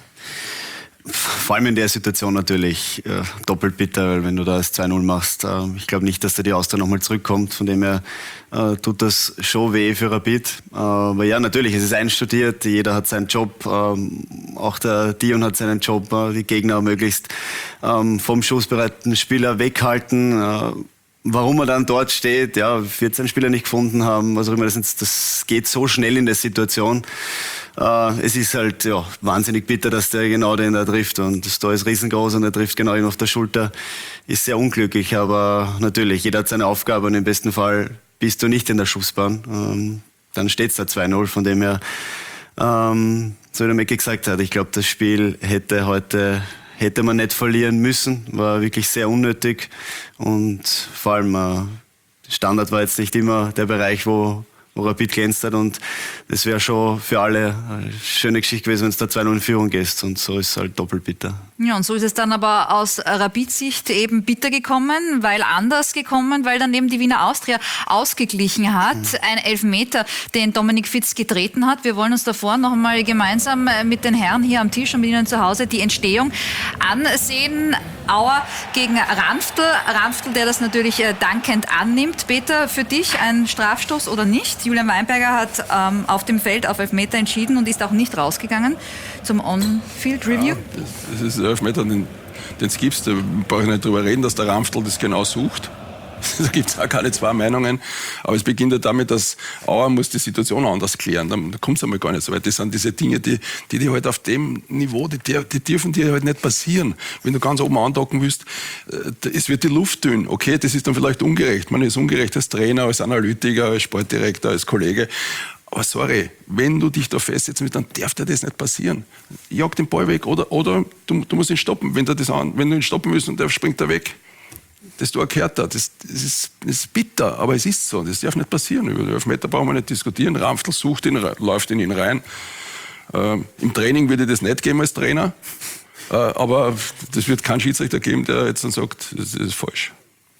Speaker 8: Vor allem in der Situation natürlich äh, doppelt bitter, weil wenn du da das zwei null machst, äh, ich glaube nicht, dass da die Austria nochmal zurückkommt. Von dem her äh, tut das schon weh für Rapid. Äh, aber ja, natürlich, es ist einstudiert, jeder hat seinen Job, ähm, auch der Dion hat seinen Job, äh, die Gegner möglichst ähm, vom schussbereiten Spieler weghalten. Äh, Warum er dann dort steht, ja, vierzehn Spieler nicht gefunden haben, was auch immer, das, das geht so schnell in der Situation. Äh, es ist halt ja, wahnsinnig bitter, dass der genau den da trifft und das Tor ist riesengroß und er trifft genau ihn auf der Schulter. Ist sehr unglücklich, aber natürlich, jeder hat seine Aufgabe und im besten Fall bist du nicht in der Schussbahn. Ähm, dann steht es da zwei null, von dem her, ähm, so wie der Mecki gesagt hat, ich glaube, das Spiel hätte heute... hätte man nicht verlieren müssen, war wirklich sehr unnötig und vor allem äh, Standard war jetzt nicht immer der Bereich, wo, wo Rapid glänzt hat und das wäre schon für alle eine schöne Geschichte gewesen, wenn es da zwei null in Führung gehst und so ist es halt doppelt bitter.
Speaker 13: Ja, und so ist es dann aber aus Rapid-Sicht eben bitter gekommen, weil anders gekommen, weil dann eben die Wiener Austria ausgeglichen hat. Mhm. Ein Elfmeter, den Dominik Fitz getreten hat. Wir wollen uns davor noch einmal gemeinsam mit den Herren hier am Tisch und mit Ihnen zu Hause die Entstehung ansehen. Auer gegen Ranftl. Ranftl, der das natürlich dankend annimmt. Peter, für dich ein Strafstoß oder nicht? nicht. Julian Weinberger hat ähm, auf dem Feld auf Elfmeter entschieden und ist auch nicht rausgegangen zum On-Field-Review.
Speaker 5: Ja, das, das ist ein Elfmeter, den es gibt. Da brauche ich nicht drüber reden, dass der Ramftl das genau sucht. Da gibt es auch keine zwei Meinungen. Aber es beginnt ja damit, dass Auer muss die Situation anders klären. Da, da kommt es einmal gar nicht so weit. Das sind diese Dinge, die, die, die halt auf dem Niveau, die, die dürfen dir halt nicht passieren. Wenn du ganz oben andocken willst, äh, es wird die Luft dünn. Okay, das ist dann vielleicht ungerecht. Man ist ungerecht als Trainer, als Analytiker, als Sportdirektor, als Kollege. Aber sorry, wenn du dich da festsetzt, dann darf dir das nicht passieren. Jag den Ball weg oder, oder du, du musst ihn stoppen. Wenn, das an, wenn du ihn stoppen willst und der springt da weg, das du erklärt hast, das, das, ist, das ist bitter, aber es ist so. Das darf nicht passieren. Über den Elfmeter brauchen wir nicht diskutieren. Ramftl sucht ihn, läuft in ihn rein. Äh, Im Training würde ich das nicht geben als Trainer, äh, aber das wird keinen Schiedsrichter geben, der jetzt dann sagt, das ist falsch.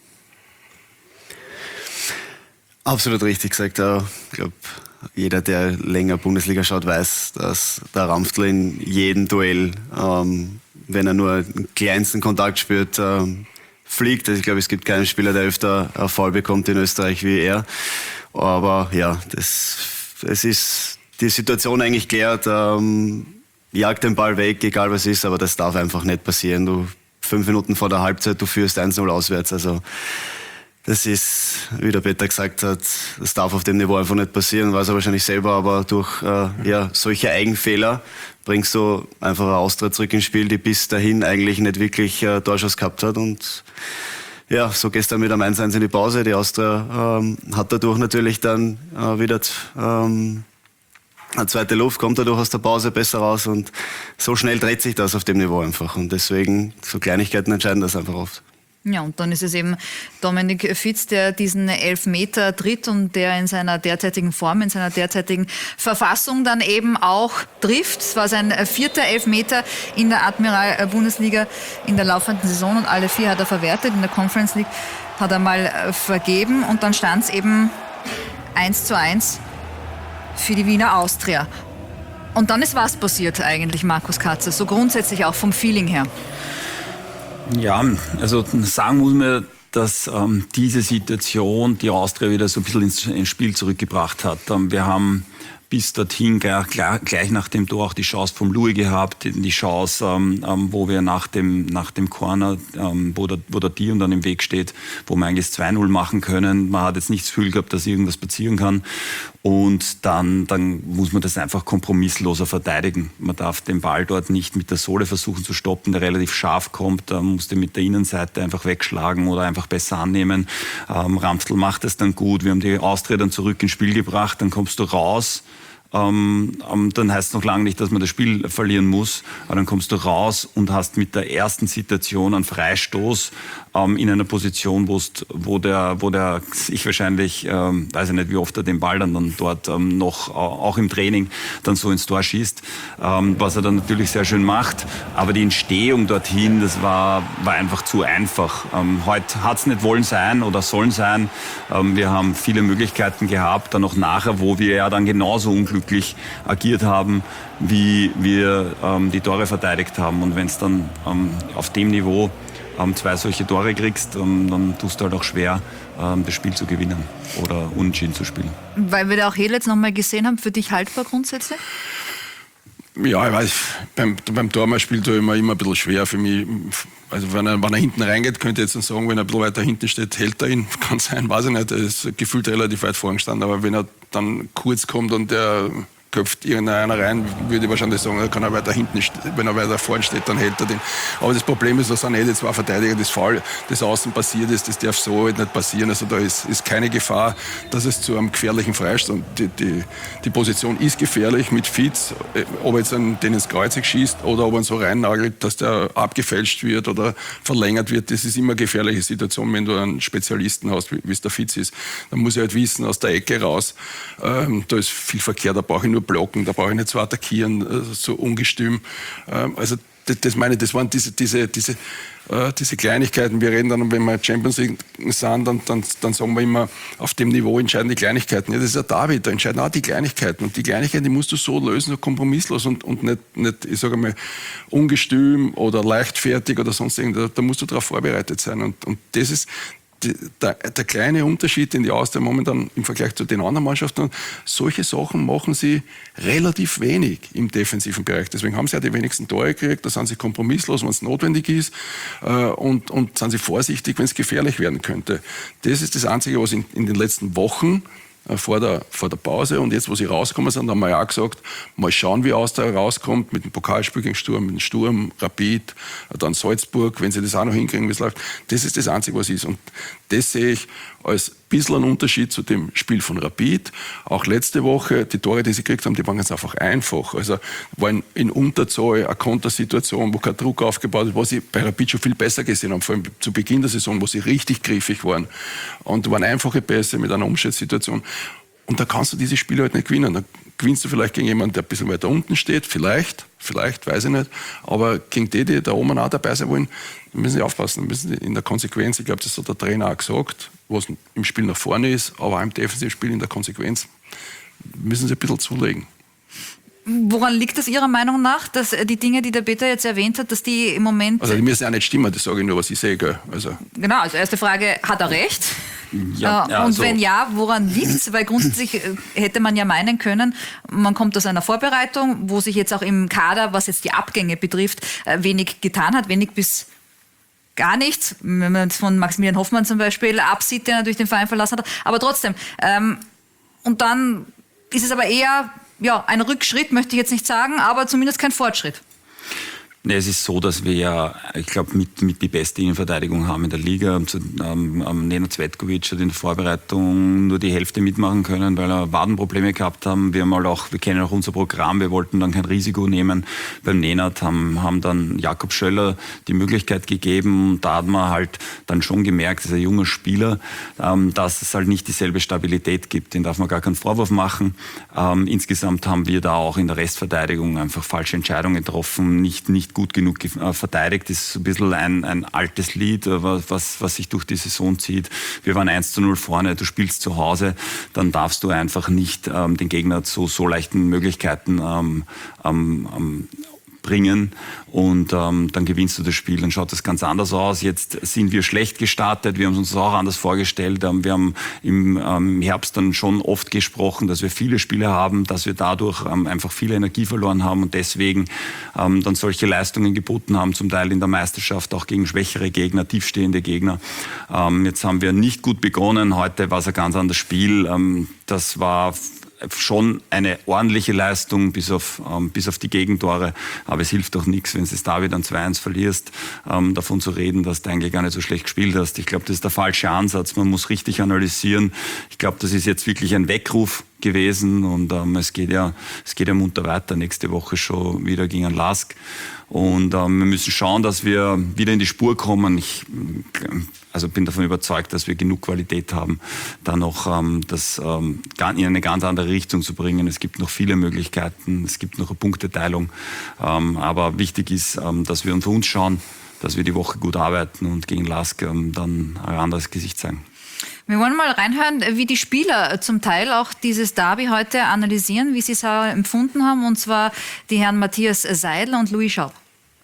Speaker 8: Absolut richtig gesagt. Ich glaube, jeder, der länger Bundesliga schaut, weiß, dass der Ramftl in jedem Duell, ähm, wenn er nur einen kleinsten Kontakt spürt, ähm, fliegt. Also ich glaube, es gibt keinen Spieler, der öfter einen Foul bekommt in Österreich wie er. Aber ja, das, es ist die Situation eigentlich klärt. Ähm, jagt den Ball weg, egal was ist, aber das darf einfach nicht passieren. Du fünf Minuten vor der Halbzeit, du führst eins null auswärts. Also das ist, wie der Peter gesagt hat, das darf auf dem Niveau einfach nicht passieren, weiß er wahrscheinlich selber, aber durch äh, ja, solche Eigenfehler bringst du einfach eine Austria zurück ins Spiel, die bis dahin eigentlich nicht wirklich äh, Torschuss gehabt hat. Und ja, so gestern mit einem eins eins in die Pause. Die Austria ähm, hat dadurch natürlich dann äh, wieder ähm, eine zweite Luft, kommt dadurch aus der Pause besser raus und so schnell dreht sich das auf dem Niveau einfach. Und deswegen, so Kleinigkeiten entscheiden das einfach oft.
Speaker 13: Ja, und dann ist es eben Dominik Fitz, der diesen Elfmeter tritt und der in seiner derzeitigen Form, in seiner derzeitigen Verfassung dann eben auch trifft. Es war sein vierter Elfmeter in der Admiral-Bundesliga in der laufenden Saison und alle vier hat er verwertet. In der Conference League hat er mal vergeben und dann stand es eben eins zu eins für die Wiener Austria. Und dann ist was passiert eigentlich, Markus Katzer, so grundsätzlich auch vom Feeling her?
Speaker 6: Ja, also sagen muss man, dass ähm, diese Situation die Austria wieder so ein bisschen ins, ins Spiel zurückgebracht hat. Ähm, wir haben bis dorthin gleich, gleich nach dem Tor auch die Chance vom Louis gehabt, die Chance, ähm, wo wir nach dem, nach dem Corner, ähm, wo, der, wo der Dion dann im Weg steht, wo wir eigentlich zwei null machen können. Man hat jetzt nicht das Gefühl gehabt, dass irgendwas passieren kann. Und dann, dann muss man das einfach kompromissloser verteidigen. Man darf den Ball dort nicht mit der Sohle versuchen zu stoppen, der relativ scharf kommt. Man muss den mit der Innenseite einfach wegschlagen oder einfach besser annehmen. Ähm, Ramftl macht es dann gut. Wir haben die Austria dann zurück ins Spiel gebracht. Dann kommst du raus. Ähm, dann heißt es noch lange nicht, dass man das Spiel verlieren muss, aber dann kommst du raus und hast mit der ersten Situation einen Freistoß ähm, in einer Position, wo der, wo der sich wahrscheinlich, ähm, weiß ich nicht, wie oft er den Ball dann, dann dort ähm, noch, äh, auch im Training, dann so ins Tor schießt, ähm, was er dann natürlich sehr schön macht, aber die Entstehung dorthin, das war, war einfach zu einfach. Ähm, heute hat es nicht wollen sein oder sollen sein. Ähm, wir haben viele Möglichkeiten gehabt, dann auch nachher, wo wir ja dann genauso unglücklich agiert haben, wie wir ähm, die Tore verteidigt haben. Und wenn es dann ähm, auf dem Niveau ähm, zwei solche Tore kriegst, ähm, dann tust du halt auch schwer, ähm, das Spiel zu gewinnen oder unentschieden zu spielen.
Speaker 13: Weil wir da auch hier jetzt nochmal gesehen haben, für dich haltbar grundsätzlich?
Speaker 5: Ja, ich weiß, beim, beim Tor spielt er immer, immer ein bisschen schwer für mich. Also wenn er, wenn er hinten reingeht, könnte ich jetzt sagen, wenn er ein bisschen weiter hinten steht, hält er ihn. Kann sein, weiß ich nicht. Er ist gefühlt relativ weit vorn gestanden. Aber wenn er dann kurz kommt und der köpft irgendeiner rein, würde ich wahrscheinlich sagen, er kann er weiter hinten, wenn er weiter vorne steht, dann hält er den. Aber das Problem ist, dass sind eh die zwei Verteidiger, das Foul, das außen passiert ist, das darf so halt nicht passieren. Also da ist, ist keine Gefahr, dass es zu einem gefährlichen Freistoß. Die, die, die Position ist gefährlich mit Fitz, ob er jetzt den ins Kreuz schießt oder ob er ihn so reinnagelt, dass der abgefälscht wird oder verlängert wird. Das ist immer eine gefährliche Situation, wenn du einen Spezialisten hast, wie es der Fitz ist. Dann muss ich halt wissen, aus der Ecke raus, ähm, da ist viel Verkehr, da brauche ich nur blocken, da brauche ich nicht so attackieren, so ungestüm. Also das, das meine ich, das waren diese, diese, diese, äh, diese Kleinigkeiten. Wir reden dann, wenn wir Champions League sind, dann, dann, dann sagen wir immer, auf dem Niveau entscheiden die Kleinigkeiten. Ja, das ist ja David, da entscheiden auch die Kleinigkeiten. Und die Kleinigkeiten, die musst du so lösen, so kompromisslos und, und nicht, nicht, ich sage mal, ungestüm oder leichtfertig oder sonst irgendwas. Da, da musst du darauf vorbereitet sein. Und, und das ist die, der, der kleine Unterschied, den die Austria momentan im Vergleich zu den anderen Mannschaften hat, solche Sachen machen sie relativ wenig im defensiven Bereich. Deswegen haben sie ja die wenigsten Tore gekriegt, da sind sie kompromisslos, wenn es notwendig ist, äh, und, und sind sie vorsichtig, wenn es gefährlich werden könnte. Das ist das Einzige, was in, in den letzten Wochen Vor der, vor der Pause und jetzt, wo sie rausgekommen sind, haben wir ja auch gesagt, mal schauen, wie Austria rauskommt mit dem Pokalspiel gegen Sturm, mit dem Sturm, Rapid, dann Salzburg, wenn sie das auch noch hinkriegen, wie es läuft. Das ist das Einzige, was ist. Und das sehe ich als ein bisschen einen Unterschied zu dem Spiel von Rapid. Auch letzte Woche, die Tore, die sie gekriegt haben, die waren ganz einfach einfach. Also war in, in Unterzahl eine Kontersituation, wo kein Druck aufgebaut ist, was sie bei Rapid schon viel besser gesehen haben, vor allem zu Beginn der Saison, wo sie richtig griffig waren. Und waren einfache Pässe mit einer Umschaltsituation. Und da kannst du diese Spiele halt nicht gewinnen. Da gewinnst du vielleicht gegen jemanden, der ein bisschen weiter unten steht, vielleicht, vielleicht, weiß ich nicht. Aber gegen die, die da oben auch dabei sein wollen, müssen sie aufpassen, müssen sie in der Konsequenz, ich glaube, das hat der Trainer auch gesagt, was im Spiel nach vorne ist, aber auch im Defensivspiel in der Konsequenz, müssen sie ein bisschen zulegen.
Speaker 13: Woran liegt das Ihrer Meinung nach, dass die Dinge, die der Peter jetzt erwähnt hat, dass die im Moment...
Speaker 5: Also die müssen auch nicht stimmen, das sage ich nur, was ich sehe. Gell? Also.
Speaker 13: Genau, also erste Frage, hat er recht?
Speaker 6: Ja,
Speaker 13: äh,
Speaker 6: ja,
Speaker 13: und
Speaker 6: also
Speaker 13: wenn ja, woran liegt es? Weil grundsätzlich hätte man ja meinen können, man kommt aus einer Vorbereitung, wo sich jetzt auch im Kader, was jetzt die Abgänge betrifft, wenig getan hat, wenig bis gar nichts. Wenn man jetzt von Maximilian Hoffmann zum Beispiel absieht, der natürlich den Verein verlassen hat. Aber trotzdem. Ähm, und dann ist es aber eher... Ja, ein Rückschritt möchte ich jetzt nicht sagen, aber zumindest kein Fortschritt.
Speaker 6: Nee, es ist so, dass wir ja, ich glaube, mit, mit die beste Innenverteidigung haben in der Liga. Ähm, ähm, Nenad Cvetkovic hat in der Vorbereitung nur die Hälfte mitmachen können, weil er Wadenprobleme gehabt haben. Wir haben halt auch, wir kennen auch unser Programm, wir wollten dann kein Risiko nehmen. Beim Nenad haben, haben dann Jakob Schöller die Möglichkeit gegeben. Da hat man halt dann schon gemerkt, das ist ein junger Spieler, ähm, dass es halt nicht dieselbe Stabilität gibt. Den darf man gar keinen Vorwurf machen. Ähm, insgesamt haben wir da auch in der Restverteidigung einfach falsche Entscheidungen getroffen, nicht, nicht gut genug verteidigt. Das ist ein bisschen ein, ein altes Lied, was, was sich durch die Saison zieht. Wir waren eins zu null vorne, du spielst zu Hause, dann darfst du einfach nicht ähm, den Gegner zu so leichten Möglichkeiten ähm, ähm, bringen und ähm, dann gewinnst du das Spiel. Dann schaut das ganz anders aus. Jetzt sind wir schlecht gestartet, wir haben uns das auch anders vorgestellt. Ähm, wir haben im ähm, Herbst dann schon oft gesprochen, dass wir viele Spiele haben, dass wir dadurch ähm, einfach viel Energie verloren haben und deswegen ähm, dann solche Leistungen geboten haben, zum Teil in der Meisterschaft auch gegen schwächere Gegner, tiefstehende Gegner. Ähm, jetzt haben wir nicht gut begonnen, heute war es ein ganz anderes Spiel. Ähm, das war schon eine ordentliche Leistung bis auf, ähm, bis auf die Gegentore. Aber es hilft doch nichts, wenn du es da wieder ein zwei eins verlierst, ähm, davon zu reden, dass du eigentlich gar nicht so schlecht gespielt hast. Ich glaube, das ist der falsche Ansatz. Man muss richtig analysieren. Ich glaube, das ist jetzt wirklich ein Weckruf gewesen und ähm, es geht ja, es geht ja munter weiter. Nächste Woche schon wieder gegen einen Lask. Und ähm, wir müssen schauen, dass wir wieder in die Spur kommen. Ich also bin davon überzeugt, dass wir genug Qualität haben, da noch ähm, das ähm, in eine ganz andere Richtung zu bringen. Es gibt noch viele Möglichkeiten, es gibt noch eine Punkteteilung. Ähm, aber wichtig ist, ähm, dass wir für uns schauen, dass wir die Woche gut arbeiten und gegen Lask ähm, dann ein anderes Gesicht zeigen.
Speaker 13: Wir wollen mal reinhören, wie die Spieler zum Teil auch dieses Derby heute analysieren, wie sie es empfunden haben, und zwar die Herren Matthias Seidel und Louis Schaub.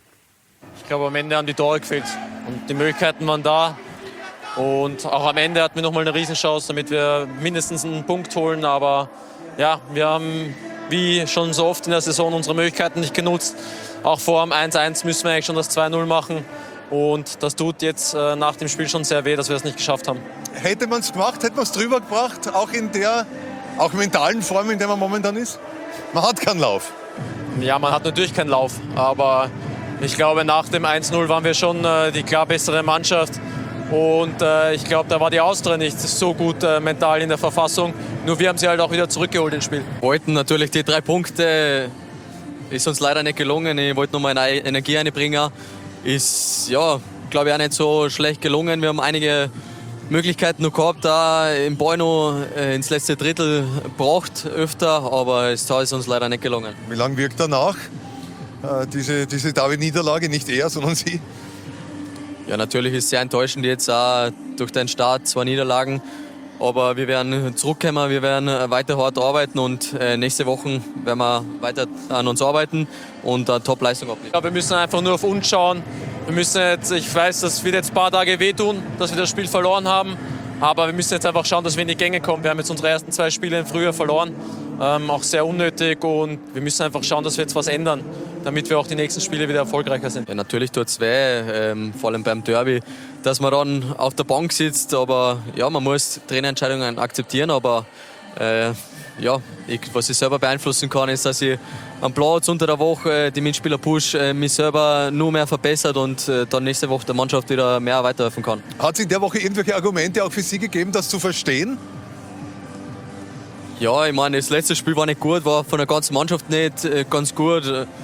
Speaker 14: Ich glaube, am Ende haben die Tore gefehlt und die Möglichkeiten waren da. Und auch am Ende hatten wir nochmal eine Riesenchance, damit wir mindestens einen Punkt holen. Aber ja, wir haben wie schon so oft in der Saison unsere Möglichkeiten nicht genutzt. Auch vor dem eins eins müssen wir eigentlich schon das zwei null machen. Und das tut jetzt äh, nach dem Spiel schon sehr weh, dass wir es nicht geschafft haben.
Speaker 15: Hätte man es gemacht, hätte man es drüber gebracht, auch in der auch mentalen Form, in der man momentan ist? Man hat keinen Lauf.
Speaker 14: Ja, man hat natürlich keinen Lauf. Aber ich glaube, nach dem eins null waren wir schon äh, die klar bessere Mannschaft. Und äh, ich glaube, da war die Austria nicht so gut äh, mental in der Verfassung. Nur wir haben sie halt auch wieder zurückgeholt ins Spiel.
Speaker 3: Wir wollten natürlich die drei Punkte, ist uns leider nicht gelungen. Ich wollte nochmal eine Energie einbringen. Ist, ja, glaube ich, auch nicht so schlecht gelungen. Wir haben einige Möglichkeiten noch gehabt, da im Ball noch äh, ins letzte Drittel gebracht öfter, aber es ist uns leider nicht gelungen.
Speaker 15: Wie lange wirkt danach äh, diese, diese Derby-Niederlage? Nicht er, sondern Sie?
Speaker 3: Ja, natürlich ist es sehr enttäuschend jetzt auch durch den Start, zwei Niederlagen. Aber wir werden zurückkommen, wir werden weiter hart arbeiten und äh, nächste Woche werden wir weiter an uns arbeiten und eine Top-Leistung abliefern.
Speaker 14: Ja, wir müssen einfach nur auf uns schauen wir müssen jetzt, ich weiß, das wird jetzt ein paar Tage wehtun, dass wir das Spiel verloren haben. Aber wir müssen jetzt einfach schauen, dass wir in die Gänge kommen. Wir haben jetzt unsere ersten zwei Spiele im Frühjahr verloren. Ähm, auch sehr unnötig. Und wir müssen einfach schauen, dass wir jetzt was ändern, damit wir auch die nächsten Spiele wieder erfolgreicher sind.
Speaker 3: Ja, natürlich tut es weh, ähm, vor allem beim Derby, dass man dann auf der Bank sitzt. Aber ja, man muss Trainerentscheidungen akzeptieren. Aber äh, ja, ich, was ich selber beeinflussen kann, ist, dass ich am Platz unter der Woche die Mitspieler push, äh, mich selber nur mehr verbessert und äh, dann nächste Woche der Mannschaft wieder mehr weiterhelfen kann.
Speaker 15: Hat es in der Woche irgendwelche Argumente auch für Sie gegeben, das zu verstehen?
Speaker 3: Ja, ich meine, das letzte Spiel war nicht gut, war von der ganzen Mannschaft nicht äh, ganz gut.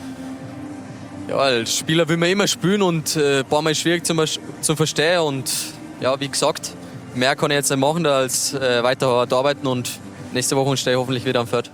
Speaker 3: Ja, als Spieler will man immer spielen und äh, ein paar Mal schwierig zum, zum Verstehen. Und ja, wie gesagt, mehr kann ich jetzt nicht machen, als äh, weiter hart arbeiten und nächste Woche stehe ich hoffentlich wieder am Feld.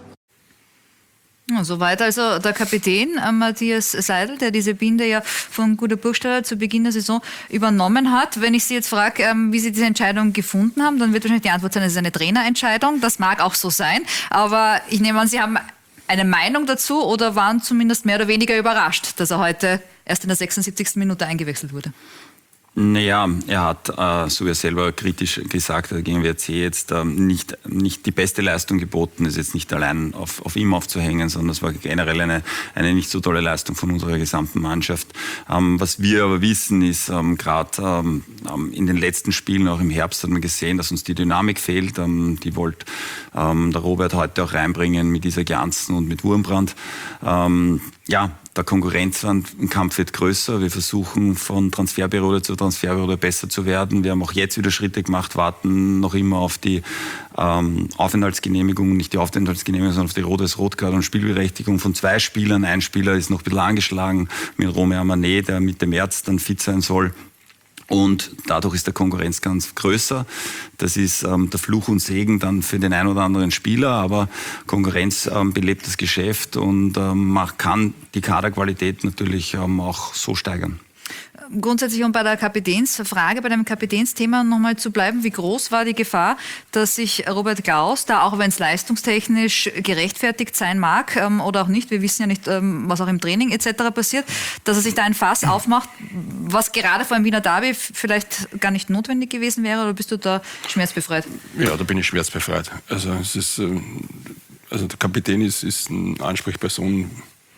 Speaker 13: Soweit also der Kapitän äh, Matthias Seidel, der diese Binde ja von Guter Burgstaller zu Beginn der Saison übernommen hat. Wenn ich Sie jetzt frage, ähm, wie Sie diese Entscheidung gefunden haben, dann wird wahrscheinlich die Antwort sein, es ist eine Trainerentscheidung. Das mag auch so sein, aber ich nehme an, Sie haben eine Meinung dazu oder waren zumindest mehr oder weniger überrascht, dass er heute erst in der sechsundsiebzigsten Minute eingewechselt wurde.
Speaker 6: Naja, er hat, äh, so wie er selber kritisch gesagt hat, gegen W R C jetzt ähm, nicht, nicht die beste Leistung geboten. Das ist jetzt nicht allein auf, auf ihm aufzuhängen, sondern es war generell eine, eine nicht so tolle Leistung von unserer gesamten Mannschaft. Ähm, was wir aber wissen, ist ähm, gerade ähm, in den letzten Spielen, auch im Herbst, hat man gesehen, dass uns die Dynamik fehlt. Ähm, die wollte ähm, der Robert heute auch reinbringen mit dieser Janssen und mit Wurmbrand. Ähm, ja, der Konkurrenzkampf wird größer. Wir versuchen von Transferperiode zu Transferperiode besser zu werden. Wir haben auch jetzt wieder Schritte gemacht, warten noch immer auf die ähm, Aufenthaltsgenehmigung, nicht die Aufenthaltsgenehmigung, sondern auf die Rot-Rot-Karte und Spielberechtigung von zwei Spielern. Ein Spieler ist noch ein bisschen angeschlagen mit Romeo Manet, der Mitte März dann fit sein soll. Und dadurch ist der Konkurrenzkampf größer. Das ist ähm, der Fluch und Segen dann für den einen oder anderen Spieler, aber Konkurrenz ähm, belebt das Geschäft und ähm, man kann die Kaderqualität natürlich ähm, auch so steigern.
Speaker 13: Grundsätzlich, um bei der Kapitänsfrage, bei dem Kapitänsthema nochmal zu bleiben, wie groß war die Gefahr, dass sich Robert Gauss, da auch wenn es leistungstechnisch gerechtfertigt sein mag ähm, oder auch nicht, wir wissen ja nicht, ähm, was auch im Training et cetera passiert, dass er sich da ein Fass aufmacht, was gerade vor einem Wiener Derby vielleicht gar nicht notwendig gewesen wäre, oder bist du da schmerzbefreit?
Speaker 5: Ja, da bin ich schmerzbefreit. Also, es ist, also der Kapitän ist, ist eine Ansprechperson,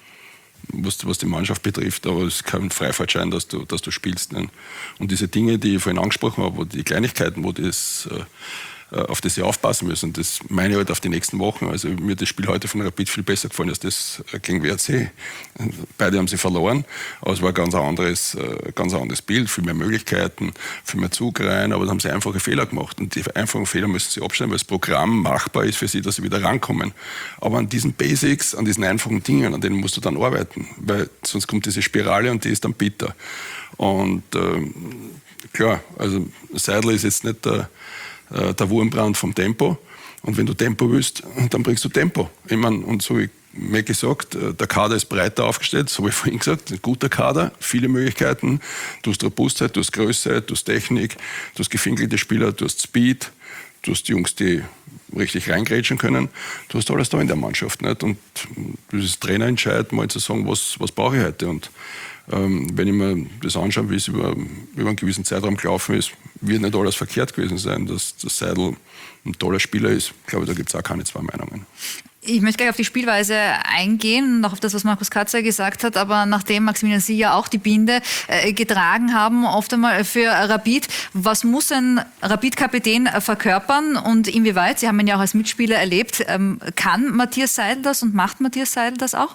Speaker 5: was, was die Mannschaft betrifft, aber es ist kein Freifahrtschein, dass du, dass du spielst. Ne? Und diese Dinge, die ich vorhin angesprochen habe, die Kleinigkeiten, wo das, äh, auf das sie aufpassen müssen, das meine ich halt auf die nächsten Wochen. Also mir hat das Spiel heute von Rapid viel besser gefallen als das gegen W R C. Beide haben sie verloren, aber es war ein ganz anderes, äh, ganz anderes Bild, viel mehr Möglichkeiten, viel mehr Zug rein, aber da haben sie einfache Fehler gemacht. Und die einfachen Fehler müssen sie abstellen, weil das Programm machbar ist für sie, dass sie wieder rankommen. Aber an diesen Basics, an diesen einfachen Dingen, an denen musst du dann arbeiten, weil sonst kommt diese Spirale und die ist dann bitter. Und äh, klar, also Seidel ist jetzt nicht der, äh, der Wurmbrand vom Tempo. Und wenn du Tempo willst, dann bringst du Tempo. Ich meine, und so wie mir gesagt, der Kader ist breiter aufgestellt, so wie ich vorhin gesagt, ein guter Kader, viele Möglichkeiten. Du hast Robustheit, du hast Größe, du hast Technik, du hast gefinkelte Spieler, du hast Speed, du hast Jungs, die richtig reingrätschen können. Du hast alles da in der Mannschaft. Nicht? Und das ist Trainerentscheid, mal zu sagen, was, was brauche ich heute. Und ähm, wenn ich mir das anschaue, wie es über, über einen gewissen Zeitraum gelaufen ist, wird nicht alles verkehrt gewesen sein, dass der Seidel ein toller Spieler ist. Ich glaube, da gibt es auch keine zwei Meinungen.
Speaker 13: Ich möchte gleich auf die Spielweise eingehen, noch auf das, was Markus Katzer gesagt hat, aber nachdem Maximilian Sie ja auch die Binde äh, getragen haben, oft einmal für Rapid, was muss ein Rapid-Kapitän verkörpern und inwieweit, Sie haben ihn ja auch als Mitspieler erlebt, ähm, kann Matthias Seidel das und macht Matthias Seidel das auch?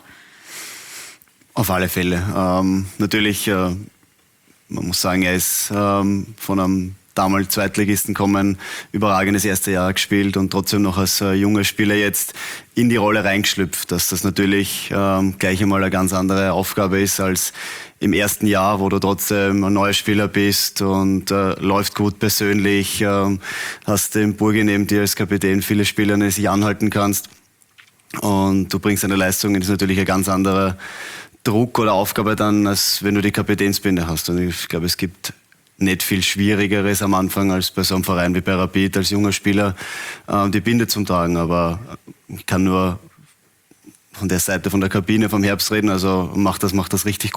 Speaker 8: Auf alle Fälle. Ähm, natürlich, äh, man muss sagen, er ist ähm, von einem damals Zweitligisten kommen, überragendes erste Jahr gespielt und trotzdem noch als äh, junger Spieler jetzt in die Rolle reingeschlüpft, dass das natürlich ähm, gleich einmal eine ganz andere Aufgabe ist als im ersten Jahr, wo du trotzdem ein neuer Spieler bist und äh, läuft gut persönlich, äh, hast den Burgi neben dir als Kapitän, viele Spieler, an die du dich anhalten kannst und du bringst eine Leistung, das ist natürlich ein ganz anderer Druck oder Aufgabe dann, als wenn du die Kapitänsbinde hast. Und ich glaube, es gibt nicht viel Schwierigeres am Anfang als bei so einem Verein wie bei Rapid als junger Spieler äh, die Binde zum Tragen. Aber ich kann nur von der Seite, von der Kabine, vom Herbst reden. Also macht das, macht das richtig gut.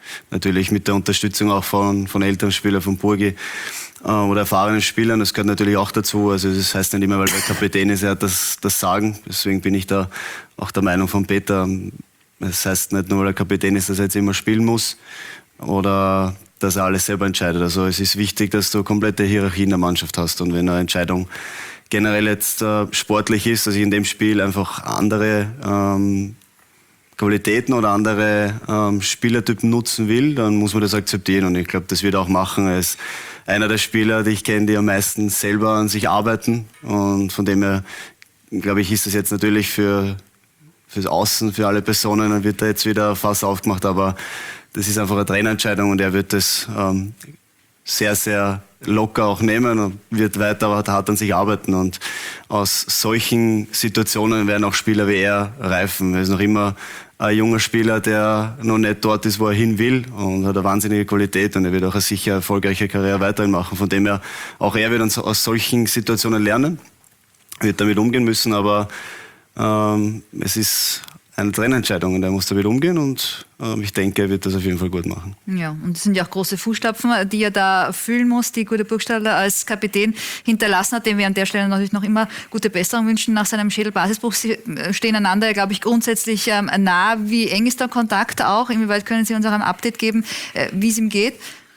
Speaker 8: natürlich mit der Unterstützung auch von, von Elternspielern, von Burgi äh, oder erfahrenen Spielern. Das gehört natürlich auch dazu. Also das heißt nicht immer, weil der Kapitän ist, er hat das, das Sagen. Deswegen bin ich da auch der Meinung von Peter. Das heißt nicht nur, weil der Kapitän ist, dass er jetzt immer spielen muss oder dass er alles selber entscheidet. Also es ist wichtig, dass du komplette Hierarchie in der Mannschaft hast. Und wenn eine Entscheidung generell jetzt äh, sportlich ist, dass ich in dem Spiel einfach andere ähm, Qualitäten oder andere ähm, Spielertypen nutzen will, dann muss man das akzeptieren. Und ich glaube, das wird er auch machen. Er ist einer der Spieler, die ich kenne, die am meisten selber an sich arbeiten. Und von dem her, glaube ich, ist das jetzt natürlich für fürs Außen, für alle Personen, dann wird da jetzt wieder Fass aufgemacht. Aber das ist einfach eine Trainerentscheidung und er wird das ähm, sehr, sehr locker auch nehmen und wird weiter hart an sich arbeiten. Und aus solchen Situationen werden auch Spieler wie er reifen. Er ist noch immer ein junger Spieler, der noch nicht dort ist, wo er hin will und hat eine wahnsinnige Qualität und er wird auch eine sicher erfolgreiche Karriere weiterhin machen. Von dem her, auch er wird aus solchen Situationen lernen, wird damit umgehen müssen, aber ähm, es ist eine Trainerentscheidung und er muss damit umgehen und ähm, ich denke, er wird das auf jeden Fall gut machen.
Speaker 13: Ja, und es sind ja auch große Fußstapfen, die er da füllen muss, die Guido Burgstaller als Kapitän hinterlassen hat, dem wir an der Stelle natürlich noch immer gute Besserung wünschen nach seinem Schädelbasisbruch. Sie stehen einander, glaube ich, grundsätzlich ähm, nah. Wie eng ist der Kontakt auch? Inwieweit können Sie uns auch ein Update geben, äh, wie es ihm geht?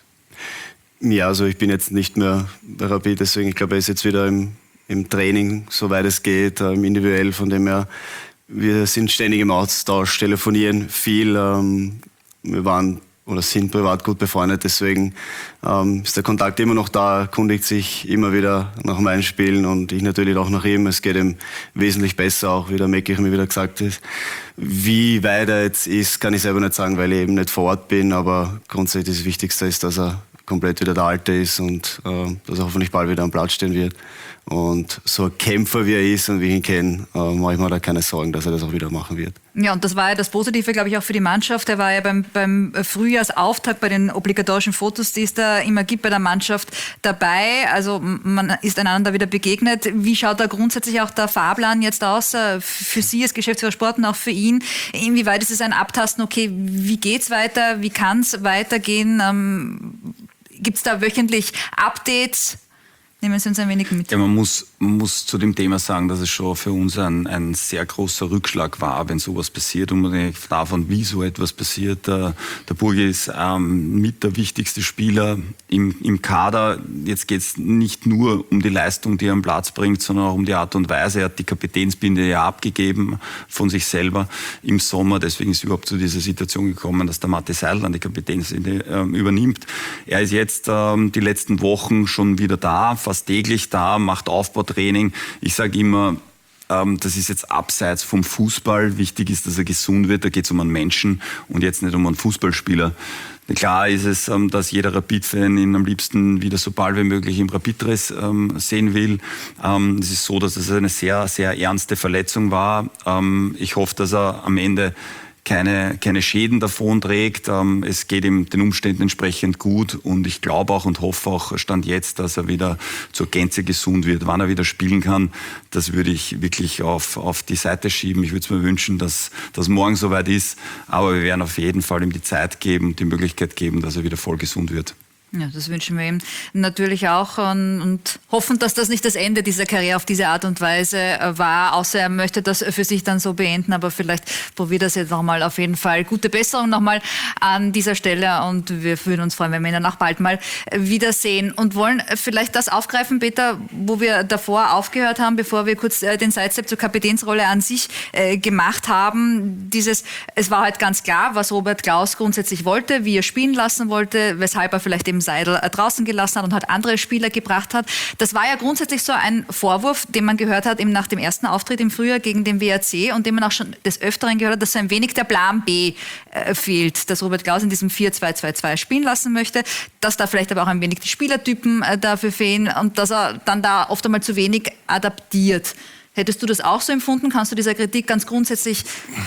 Speaker 8: Ja, also ich bin jetzt nicht mehr bei Rapid, deswegen ich glaube, er ist jetzt wieder im, im Training, soweit es geht, ähm, individuell, von dem her. Wir sind ständig im Austausch, telefonieren viel. Ähm, wir waren oder sind privat gut befreundet, deswegen ähm, ist der Kontakt immer noch da, erkundigt sich immer wieder nach meinen Spielen und ich natürlich auch nach ihm. Es geht ihm wesentlich besser, auch wie der Mekich mir wieder gesagt hat. Wie weit er jetzt ist, kann ich selber nicht sagen, weil ich eben nicht vor Ort bin, aber grundsätzlich das Wichtigste ist, dass er komplett wieder der Alte ist und äh, dass er hoffentlich bald wieder am Platz stehen wird. Und so ein Kämpfer, wie er ist und wie ich ihn kenne, äh, mache ich mir da keine Sorgen, dass er das auch wieder machen wird.
Speaker 13: Ja, und das war ja das Positive, glaube ich, auch für die Mannschaft. Er war ja beim, beim Frühjahrsauftakt bei den obligatorischen Fotos, die es da immer gibt bei der Mannschaft, dabei. Also man ist einander wieder begegnet. Wie schaut da grundsätzlich auch der Fahrplan jetzt aus für Sie als Geschäftsführer Sport und auch für ihn? Inwieweit ist es ein Abtasten, okay, wie geht's weiter, wie kann es weitergehen? Ähm, gibt es da wöchentlich Updates? Nehmen Sie uns ein wenig mit.
Speaker 6: Ja, man muss, man muss zu dem Thema sagen, dass es schon für uns ein, ein sehr großer Rückschlag war, wenn sowas passiert. Unabhängig davon, wie so etwas passiert. Der, der Burgi ist ähm, mit der wichtigste Spieler im, im Kader. Jetzt geht es nicht nur um die Leistung, die er am Platz bringt, sondern auch um die Art und Weise. Er hat die Kapitänsbinde ja abgegeben von sich selber im Sommer. Deswegen ist es überhaupt zu dieser Situation gekommen, dass der Matti Seidl an die Kapitänsbinde äh, übernimmt. Er ist jetzt ähm, die letzten Wochen schon wieder da, fast täglich da, macht Aufbautraining. Ich sage immer, ähm, das ist jetzt abseits vom Fußball. Wichtig ist, dass er gesund wird. Da geht es um einen Menschen und jetzt nicht um einen Fußballspieler. Klar ist es, ähm, dass jeder Rapid-Fan ihn am liebsten wieder so bald wie möglich im Rapid-Dress ähm, sehen will. Ähm, es ist so, dass es eine sehr, sehr ernste Verletzung war. Ähm, ich hoffe, dass er am Ende keine, keine Schäden davon trägt. Es geht ihm den Umständen entsprechend gut und ich glaube auch und hoffe auch, Stand jetzt, dass er wieder zur Gänze gesund wird. Wann er wieder spielen kann, das würde ich wirklich auf, auf die Seite schieben. Ich würde es mir wünschen, dass das morgen soweit ist, aber wir werden auf jeden Fall ihm die Zeit geben und die Möglichkeit geben, dass er wieder voll gesund wird.
Speaker 13: Ja, das wünschen wir ihm natürlich auch und hoffen, dass das nicht das Ende dieser Karriere auf diese Art und Weise war, außer er möchte das für sich dann so beenden, aber vielleicht probiert das jetzt nochmal. Auf jeden Fall gute Besserung nochmal an dieser Stelle und wir würden uns freuen, wenn wir ihn dann auch bald mal wiedersehen und wollen vielleicht das aufgreifen, Peter, wo wir davor aufgehört haben, bevor wir kurz den Sidestep zur Kapitänsrolle an sich äh, gemacht haben. Dieses, es war halt ganz klar, was Robert Klaus grundsätzlich wollte, wie er spielen lassen wollte, weshalb er vielleicht eben Seidl draußen gelassen hat und halt andere Spieler gebracht hat. Das war ja grundsätzlich so ein Vorwurf, den man gehört hat eben nach dem ersten Auftritt im Frühjahr gegen den W R C und den man auch schon des Öfteren gehört hat, dass so ein wenig der Plan B äh, fehlt, dass Robert Klaus in diesem vier zwei zwei zwei spielen lassen möchte, dass da vielleicht aber auch ein wenig die Spielertypen äh, dafür fehlen und dass er dann da oft einmal zu wenig adaptiert. Hättest du das auch so empfunden? Kannst du dieser Kritik ganz grundsätzlich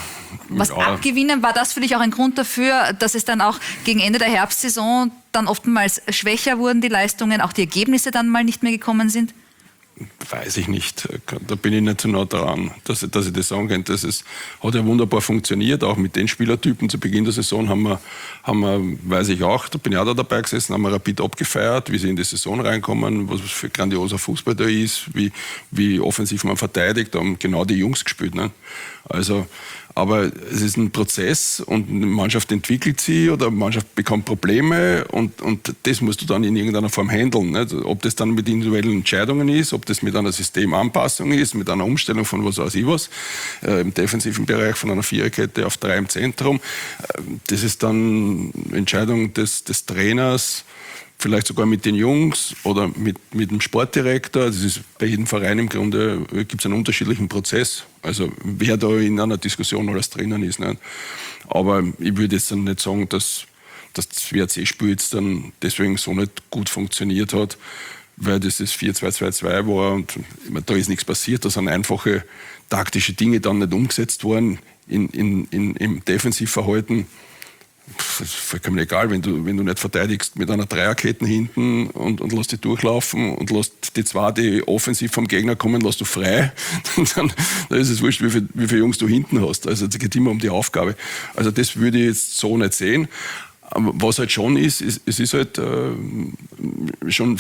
Speaker 13: was ja. abgewinnen? War das für dich auch ein Grund dafür, dass es dann auch gegen Ende der Herbstsaison dann oftmals schwächer wurden, die Leistungen, auch die Ergebnisse dann mal nicht mehr gekommen sind?
Speaker 5: weiß ich nicht. Da bin ich nicht so nah dran, dass ich, dass ich das sagen könnte. Das ist, hat ja wunderbar funktioniert, auch mit den Spielertypen. Zu Beginn der Saison haben wir, haben wir, weiß ich auch, da bin ich auch da dabei gesessen, haben wir Rapid abgefeiert, wie sie in die Saison reinkommen, was für grandioser Fußball da ist, wie, wie offensiv man verteidigt, da haben genau die Jungs gespielt. Ne? Also, aber es ist ein Prozess und eine Mannschaft entwickelt sich oder eine Mannschaft bekommt Probleme und, und das musst du dann in irgendeiner Form handeln. Nicht? Ob das dann mit individuellen Entscheidungen ist, ob das mit einer Systemanpassung ist, mit einer Umstellung von was weiß ich was, äh, im defensiven Bereich von einer Viererkette auf drei im Zentrum. Äh, das ist dann Entscheidung des, des Trainers, vielleicht sogar mit den Jungs oder mit, mit dem Sportdirektor. Das ist bei jedem Verein im Grunde, gibt es einen unterschiedlichen Prozess. Also wer da in einer Diskussion alles drinnen ist. Nicht? Aber ich würde jetzt dann nicht sagen, dass, dass das W R C-Spiel jetzt dann deswegen so nicht gut funktioniert hat, weil das das vier zwei zwei zwei war und da ist nichts passiert. Da sind einfache taktische Dinge dann nicht umgesetzt worden in, in, in, im Defensivverhalten. Das ist vollkommen egal, wenn du, wenn du nicht verteidigst mit einer Dreierkette hinten und, und lässt die durchlaufen und lässt die zwei, die offensiv vom Gegner kommen, lässt du frei, dann, dann ist es wurscht, wie viele wie viel Jungs du hinten hast. Also es geht immer um die Aufgabe. Also das würde ich jetzt so nicht sehen. Aber was halt schon ist, ist es ist halt äh, schon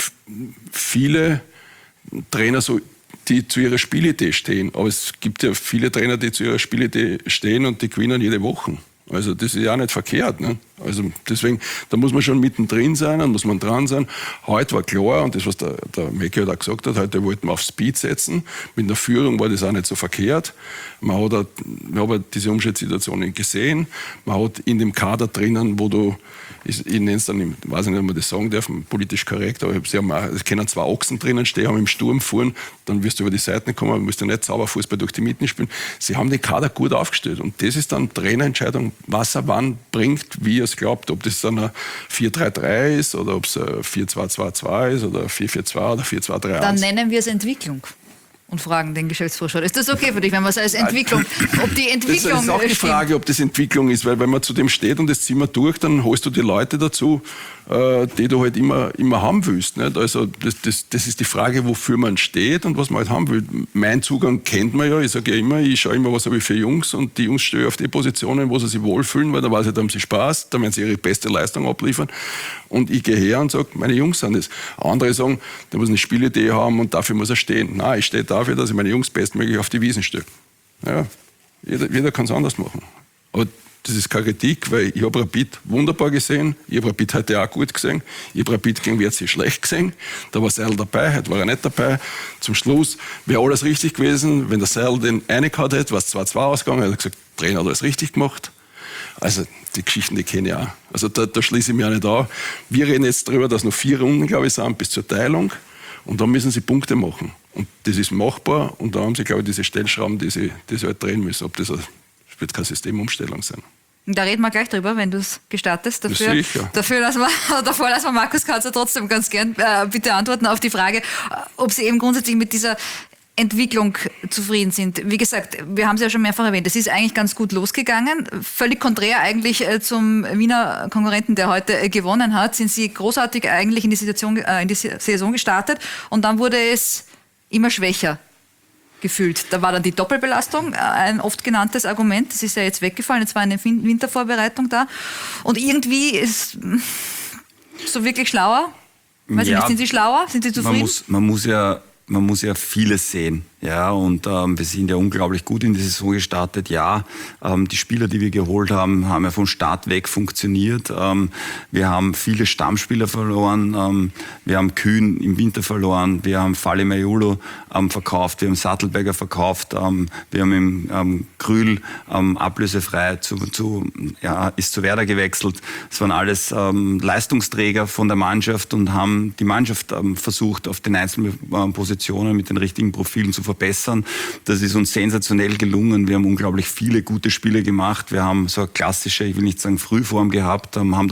Speaker 5: viele Trainer so, die zu ihrer Spielidee stehen. Aber es gibt ja viele Trainer, die zu ihrer Spielidee stehen und die gewinnen jede Woche. Also das ist ja auch nicht verkehrt. Ne? Also deswegen, da muss man schon mittendrin sein, dann muss man dran sein. Heute war klar, und das, was der, der Mecki halt auch gesagt hat, heute wollten wir auf Speed setzen. Mit der Führung war das auch nicht so verkehrt. Man hat auch, wir haben diese Umschaltsituationen gesehen. Man hat in dem Kader drinnen, wo du, ich, ich nenne es dann, ich weiß nicht, ob man das sagen darf, politisch korrekt, aber sie haben auch, es können zwei Ochsen drinnen stehen, haben im Sturm fahren, dann wirst du über die Seiten kommen, musst du nicht sauber Fußball durch die Mitten spielen. Sie haben den Kader gut aufgestellt und das ist dann Trainerentscheidung, was er wann bringt, wie er es glaubt, ob das dann ein vier drei drei ist oder ob es ein vier zwei zwei zwei ist oder vier vier zwei oder vier zwei drei eins.
Speaker 13: Dann nennen wir es Entwicklung. Und fragen den Geschäftsvorstand. Ist das okay für dich, wenn man es als Entwicklung, ob die Entwicklung
Speaker 5: Das ist auch die Frage, ob das Entwicklung ist, weil wenn man zu dem steht und das Zimmer durch, dann holst du die Leute dazu, äh, die du halt immer, immer haben willst. Nicht? Also das, das, das ist die Frage, wofür man steht und was man halt haben will. Mein Zugang kennt man ja, ich sage ja immer, ich schaue immer, was habe ich für Jungs und die Jungs stehen auf die Positionen, wo sie sich wohlfühlen, weil da weiß ich, da haben sie Spaß, da werden sie ihre beste Leistung abliefern und ich gehe her und sage, meine Jungs sind das. Andere sagen, der muss eine Spielidee haben und dafür muss er stehen. Nein, ich stehe dafür, dass ich meine Jungs bestmöglich auf die Wiesen stelle. Ja, jeder, jeder kann es anders machen. Aber das ist keine Kritik, weil ich habe Rapid wunderbar gesehen, ich habe Rapid heute auch gut gesehen, ich habe Rapid gegen W R C schlecht gesehen, da war Seidl dabei, heute war er nicht dabei. Zum Schluss wäre alles richtig gewesen, wenn der Seidl den reingehauen hätte, war es zwei zwei ausgegangen, er hat gesagt, der Trainer hat alles richtig gemacht. Also die Geschichten, die kenne ich auch. Also da, da schließe ich mich auch nicht an. Wir reden jetzt darüber, dass noch vier Runden, glaube ich, sind bis zur Teilung. Und dann müssen sie Punkte machen. Und das ist machbar. Und da haben sie, glaube ich, diese Stellschrauben, die sie, die sie halt drehen müssen. Ob das, das wird keine Systemumstellung sein.
Speaker 13: Da reden wir gleich drüber, wenn du es gestartest. Dafür,
Speaker 5: Sicher.
Speaker 13: dafür lassen wir, davor lassen wir Markus Katzer trotzdem ganz gern äh, bitte antworten auf die Frage, ob Sie eben grundsätzlich mit dieser Entwicklung zufrieden sind. Wie gesagt, wir haben es ja schon mehrfach erwähnt, es ist eigentlich ganz gut losgegangen. Völlig konträr eigentlich äh, zum Wiener Konkurrenten, der heute äh, gewonnen hat, sind Sie großartig eigentlich in die, Situation, äh, in die Saison gestartet und dann wurde es immer schwächer gefühlt. Da war dann die Doppelbelastung äh, ein oft genanntes Argument. Das ist ja jetzt weggefallen. Jetzt war eine Wintervorbereitung da. Und irgendwie ist so wirklich schlauer. Weiß
Speaker 6: ja,
Speaker 13: ich nicht, sind Sie schlauer? Sind Sie zufrieden?
Speaker 6: Man muss, man muss ja Man muss ja vieles sehen, ja, und ähm, wir sind ja unglaublich gut in die Saison gestartet. Ja, ähm, die Spieler, die wir geholt haben, haben ja von Start weg funktioniert. Ähm, wir haben viele Stammspieler verloren. Ähm, wir haben Kühn im Winter verloren. Wir haben Fali Mayulu ähm, verkauft. Wir haben Sattelberger verkauft. Ähm, wir haben im ähm, Krühl ähm, ablösefrei zu, zu ja, ist zu Werder gewechselt. Es waren alles ähm, Leistungsträger von der Mannschaft und haben die Mannschaft ähm, versucht, auf den einzelnen ähm, Positionen mit den richtigen Profilen zu verbessern. Das ist uns sensationell gelungen. Wir haben unglaublich viele gute Spiele gemacht. Wir haben so eine klassische, ich will nicht sagen Frühform gehabt, haben dann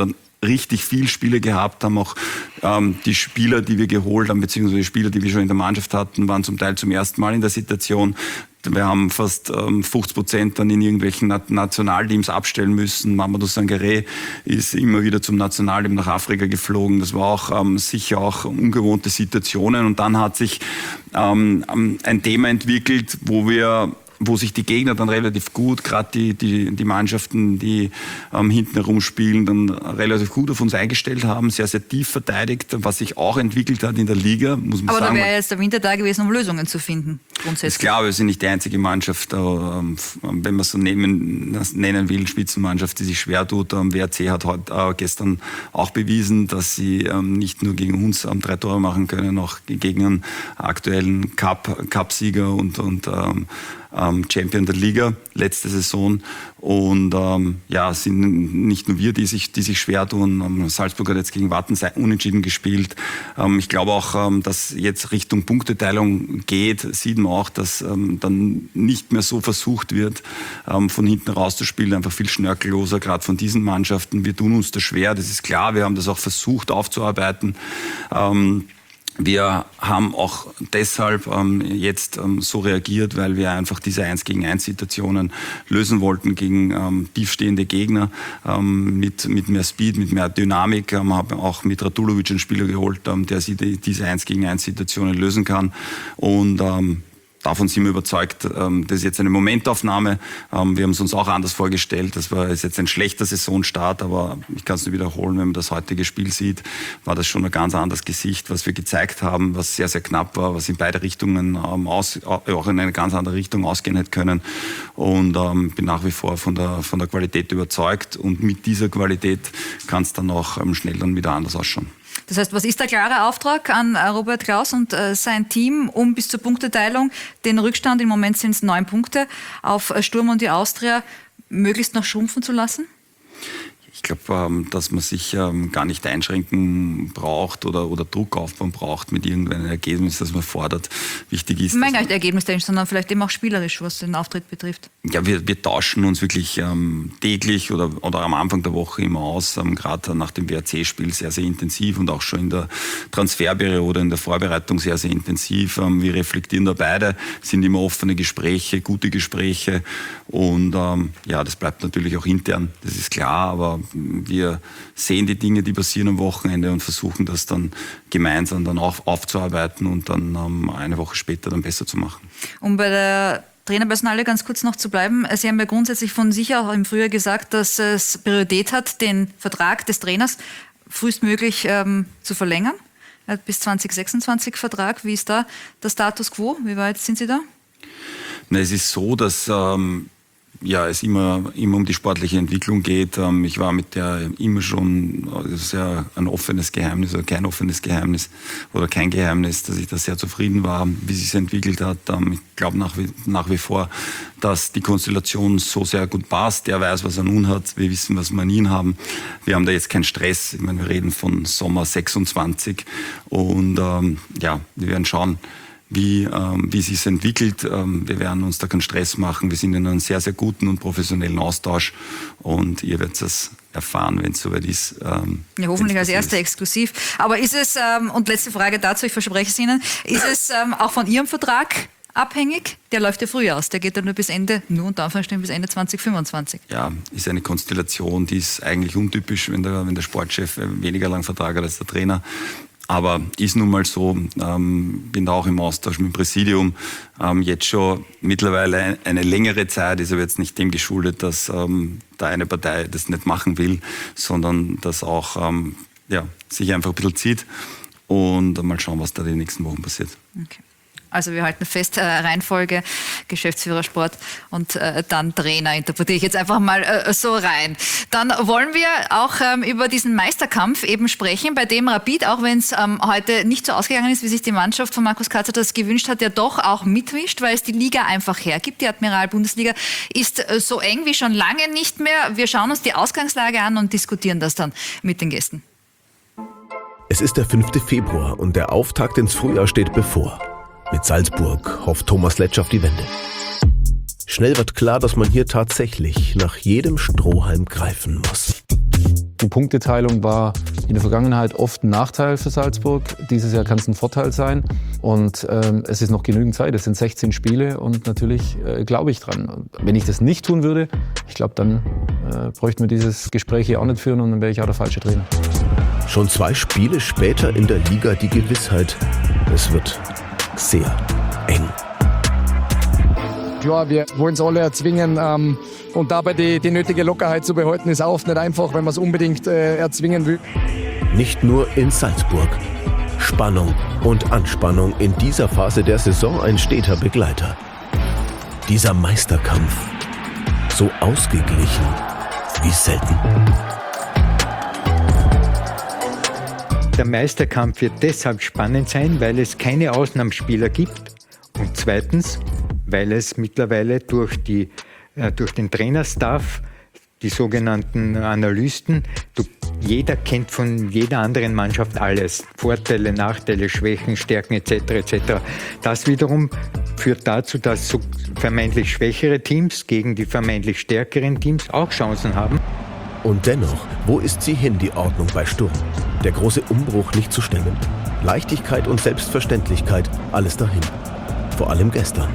Speaker 6: richtig viel Spiele gehabt, haben auch ähm, die Spieler, die wir geholt haben, beziehungsweise die Spieler, die wir schon in der Mannschaft hatten, waren zum Teil zum ersten Mal in der Situation. Wir haben fast ähm, fünfzig Prozent dann in irgendwelchen Na- Nationalteams abstellen müssen. Mamadou Sangaré ist immer wieder zum Nationalteam nach Afrika geflogen. Das war auch ähm, sicher auch ungewohnte Situationen. Und dann hat sich ähm, ein Thema entwickelt, wo wir wo sich die Gegner dann relativ gut, gerade die, die, die Mannschaften, die ähm, hinten herumspielen, dann relativ gut auf uns eingestellt haben, sehr, sehr tief verteidigt, was sich auch entwickelt hat in der Liga, muss man
Speaker 13: Aber
Speaker 6: sagen.
Speaker 13: da wäre jetzt der Winter da gewesen, um Lösungen zu finden, grundsätzlich.
Speaker 6: Ist klar, wir sind nicht die einzige Mannschaft, ähm, wenn man es so nehmen, nennen will, Spitzenmannschaft, die sich schwer tut. Ähm, W R C hat heute, äh, gestern auch bewiesen, dass sie ähm, nicht nur gegen uns ähm, drei Tore machen können, auch gegen einen aktuellen Cup, Cup-Sieger und, und ähm, Champion der Liga letzte Saison. Und ähm, ja, sind nicht nur wir, die sich, die sich schwer tun. Salzburg hat jetzt gegen Wattens unentschieden gespielt. Ähm, ich glaube auch, ähm, dass jetzt Richtung Punkteteilung geht, sieht man auch, dass ähm, dann nicht mehr so versucht wird, ähm, von hinten rauszuspielen, einfach viel schnörkelloser, gerade von diesen Mannschaften. Wir tun uns da schwer, das ist klar. Wir haben das auch versucht aufzuarbeiten. Ähm, Wir haben auch deshalb ähm, jetzt ähm, so reagiert, weil wir einfach diese eins gegen eins Situationen lösen wollten gegen ähm, tiefstehende Gegner ähm, mit, mit mehr Speed, mit mehr Dynamik. Ähm, haben auch mit Radulovic einen Spieler geholt, ähm, der sie die, diese eins gegen eins Situationen lösen kann. Und ähm, davon sind wir überzeugt, das ist jetzt eine Momentaufnahme. Wir haben es uns auch anders vorgestellt. Das war ist jetzt ein schlechter Saisonstart, aber ich kann es nur wiederholen, wenn man das heutige Spiel sieht, war das schon ein ganz anderes Gesicht, was wir gezeigt haben, was sehr, sehr knapp war, was in beide Richtungen aus, auch in eine ganz andere Richtung ausgehen hätte können. Und ähm, bin nach wie vor von der, von der Qualität überzeugt. Und mit dieser Qualität kann es dann auch ähm, schnell dann wieder anders ausschauen.
Speaker 13: Das heißt, was ist der klare Auftrag an Robert Klaus und äh, sein Team, um bis zur Punkteteilung den Rückstand, im Moment sind es neun Punkte, auf Sturm und die Austria möglichst noch schrumpfen zu lassen?
Speaker 6: Ich glaube, dass man sich gar nicht einschränken braucht oder, oder Druck aufbauen braucht mit irgendeinem Ergebnis, das man fordert. Wichtig ist,
Speaker 13: Nein, gar nicht ergebnistechnisch, sondern vielleicht eben auch spielerisch, was den Auftritt betrifft.
Speaker 6: Ja, wir, wir tauschen uns wirklich ähm, täglich oder, oder am Anfang der Woche immer aus, ähm, gerade nach dem W R C-Spiel sehr, sehr intensiv und auch schon in der Transferperiode, in der Vorbereitung sehr, sehr intensiv. Ähm, wir reflektieren da beide, sind immer offene Gespräche, gute Gespräche und ähm, ja, das bleibt natürlich auch intern, das ist klar, aber wir sehen die Dinge, die passieren am Wochenende und versuchen das dann gemeinsam dann auch aufzuarbeiten und dann ähm, eine Woche später dann besser zu machen.
Speaker 13: Um bei der Trainerpersonalie ganz kurz noch zu bleiben. Sie haben ja grundsätzlich von sich auch im Frühjahr gesagt, dass es Priorität hat, den Vertrag des Trainers frühestmöglich ähm, zu verlängern. Er hat bis zwanzig sechsundzwanzig Vertrag. Wie ist da der Status quo? Wie weit sind Sie da?
Speaker 6: Na, es ist so, dass ähm, ja, es immer, immer um die sportliche Entwicklung geht. Ich war mit der immer schon, das ist ja ein offenes Geheimnis oder kein offenes Geheimnis oder kein Geheimnis, dass ich da sehr zufrieden war, wie sich es entwickelt hat. Ich glaube nach wie, nach wie vor, dass die Konstellation so sehr gut passt. Der weiß, was er nun hat. Wir wissen, was wir an ihn haben. Wir haben da jetzt keinen Stress. Ich meine, wir reden von Sommer sechsundzwanzig und ähm, ja, wir werden schauen, wie, ähm, wie es sich entwickelt. Ähm, wir werden uns da keinen Stress machen. Wir sind in einem sehr, sehr guten und professionellen Austausch und ihr werdet es erfahren, wenn es soweit ist. Ähm,
Speaker 13: ja, hoffentlich als erster exklusiv. Aber ist es, ähm, und letzte Frage dazu, ich verspreche es Ihnen, ist es ähm, auch von Ihrem Vertrag abhängig? Der läuft ja früh aus. Der geht dann nur bis Ende, nur unter Anführungsstrichen bis Ende zwanzig fünfundzwanzig.
Speaker 6: Ja, ist eine Konstellation, die ist eigentlich untypisch, wenn der, wenn der Sportchef weniger lang Vertrag hat als der Trainer. Aber ist nun mal so, ähm, bin da auch im Austausch mit dem Präsidium, ähm, jetzt schon mittlerweile eine längere Zeit, ist aber jetzt nicht dem geschuldet, dass ähm, da eine Partei das nicht machen will, sondern dass auch ähm, ja, sich einfach ein bisschen zieht und mal schauen, was da die nächsten Wochen passiert.
Speaker 13: Okay. Also wir halten fest, äh, Reihenfolge, Geschäftsführer Sport und äh, dann Trainer, interpretiere ich jetzt einfach mal äh, so rein. Dann wollen wir auch ähm, über diesen Meisterkampf eben sprechen, bei dem Rapid, auch wenn es ähm, heute nicht so ausgegangen ist, wie sich die Mannschaft von Markus Katzer das gewünscht hat, ja doch auch mitmischt, weil es die Liga einfach hergibt. Die Admiral-Bundesliga ist äh, so eng wie schon lange nicht mehr. Wir schauen uns die Ausgangslage an und diskutieren das dann mit den Gästen.
Speaker 16: Es ist der fünfte Februar und der Auftakt ins Frühjahr steht bevor. Mit Salzburg hofft Thomas Letsch auf die Wende. Schnell wird klar, dass man hier tatsächlich nach jedem Strohhalm greifen muss.
Speaker 17: Die Punkteteilung war in der Vergangenheit oft ein Nachteil für Salzburg. Dieses Jahr kann es ein Vorteil sein. Und ähm, es ist noch genügend Zeit. Es sind sechzehn Spiele und natürlich äh, glaube ich dran. Und wenn ich das nicht tun würde, ich glaube, dann äh, bräuchten wir dieses Gespräch hier auch nicht führen und dann wäre ich auch der falsche Trainer.
Speaker 16: Schon zwei Spiele später in der Liga die Gewissheit, es wird sehr eng.
Speaker 18: Klar, wir wollen es alle erzwingen ähm, und dabei die, die nötige Lockerheit zu behalten, ist auch nicht einfach, wenn man es unbedingt äh, erzwingen will.
Speaker 16: Nicht nur in Salzburg. Spannung und Anspannung in dieser Phase der Saison ein steter Begleiter. Dieser Meisterkampf, so ausgeglichen wie selten.
Speaker 19: Der Meisterkampf wird deshalb spannend sein, weil es keine Ausnahmespieler gibt und zweitens, weil es mittlerweile durch, die, äh, durch den Trainerstaff, die sogenannten Analysten, du, jeder kennt von jeder anderen Mannschaft alles. Vorteile, Nachteile, Schwächen, Stärken et cetera et cetera. Das wiederum führt dazu, dass so vermeintlich schwächere Teams gegen die vermeintlich stärkeren Teams auch Chancen haben.
Speaker 16: Und dennoch, wo ist sie hin, die Ordnung bei Sturm? Der große Umbruch nicht zu stemmen? Leichtigkeit und Selbstverständlichkeit, alles dahin. Vor allem gestern.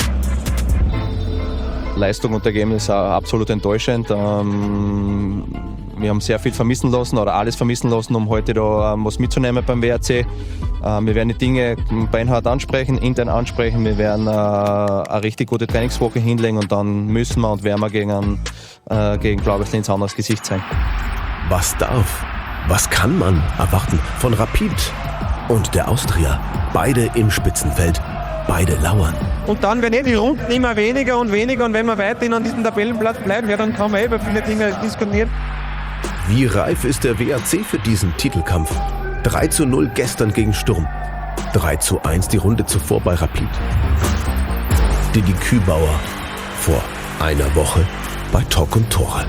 Speaker 11: Leistung und Ergebnis absolut enttäuschend. Ähm, wir haben sehr viel vermissen lassen oder alles vermissen lassen, um heute da ähm, was mitzunehmen beim W R C. Ähm, wir werden die Dinge beinhart ansprechen, intern ansprechen. Wir werden äh, eine richtig gute Trainingswoche hinlegen und dann müssen wir und werden wir gegen, äh, gegen Blau-Weiß Linz ein anderes Gesicht sein.
Speaker 16: Was darf, was kann man erwarten von Rapid und der Austria? Beide im Spitzenfeld. Beide lauern.
Speaker 4: Und dann werden eh die Runden immer weniger und weniger und wenn wir weiterhin an diesem Tabellenplatz bleiben, ja, dann kann man eh über viele Dinge diskutieren.
Speaker 16: Wie reif ist der W R C für diesen Titelkampf? drei zu null gestern gegen Sturm. drei zu eins die Runde zuvor bei Rapid. Didi Kübauer vor einer Woche bei Talk und Tore.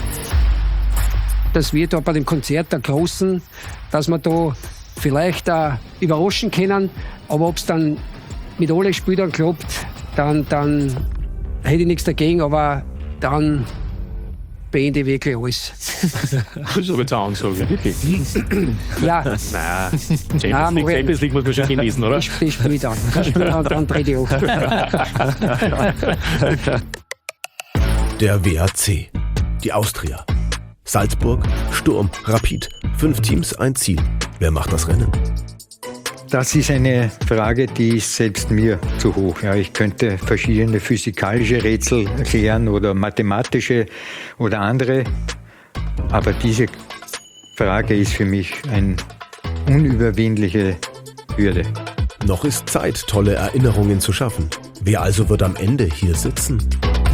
Speaker 20: Dass wir da bei dem Konzert der Großen, dass wir da vielleicht auch überraschen können, aber ob es dann mit allen Spielern klappt, dann, dann hätte ich nichts dagegen, aber dann beende ich wirklich alles.
Speaker 1: Das ist aber jetzt eine Ansage, wirklich.
Speaker 20: Ja.
Speaker 1: Nein, Champions League, Champions League muss man schon genießen, oder?
Speaker 20: Ich spiele dann. Ich spiele dann, dann drehe ich auf.
Speaker 16: Der W R C, die Austria, Salzburg, Sturm, Rapid. Fünf Teams, ein Ziel. Wer macht das Rennen?
Speaker 19: Das ist eine Frage, die ist selbst mir zu hoch. Ja, ich könnte verschiedene physikalische Rätsel klären oder mathematische oder andere. Aber diese Frage ist für mich eine unüberwindliche Hürde.
Speaker 16: Noch ist Zeit, tolle Erinnerungen zu schaffen. Wer also wird am Ende hier sitzen?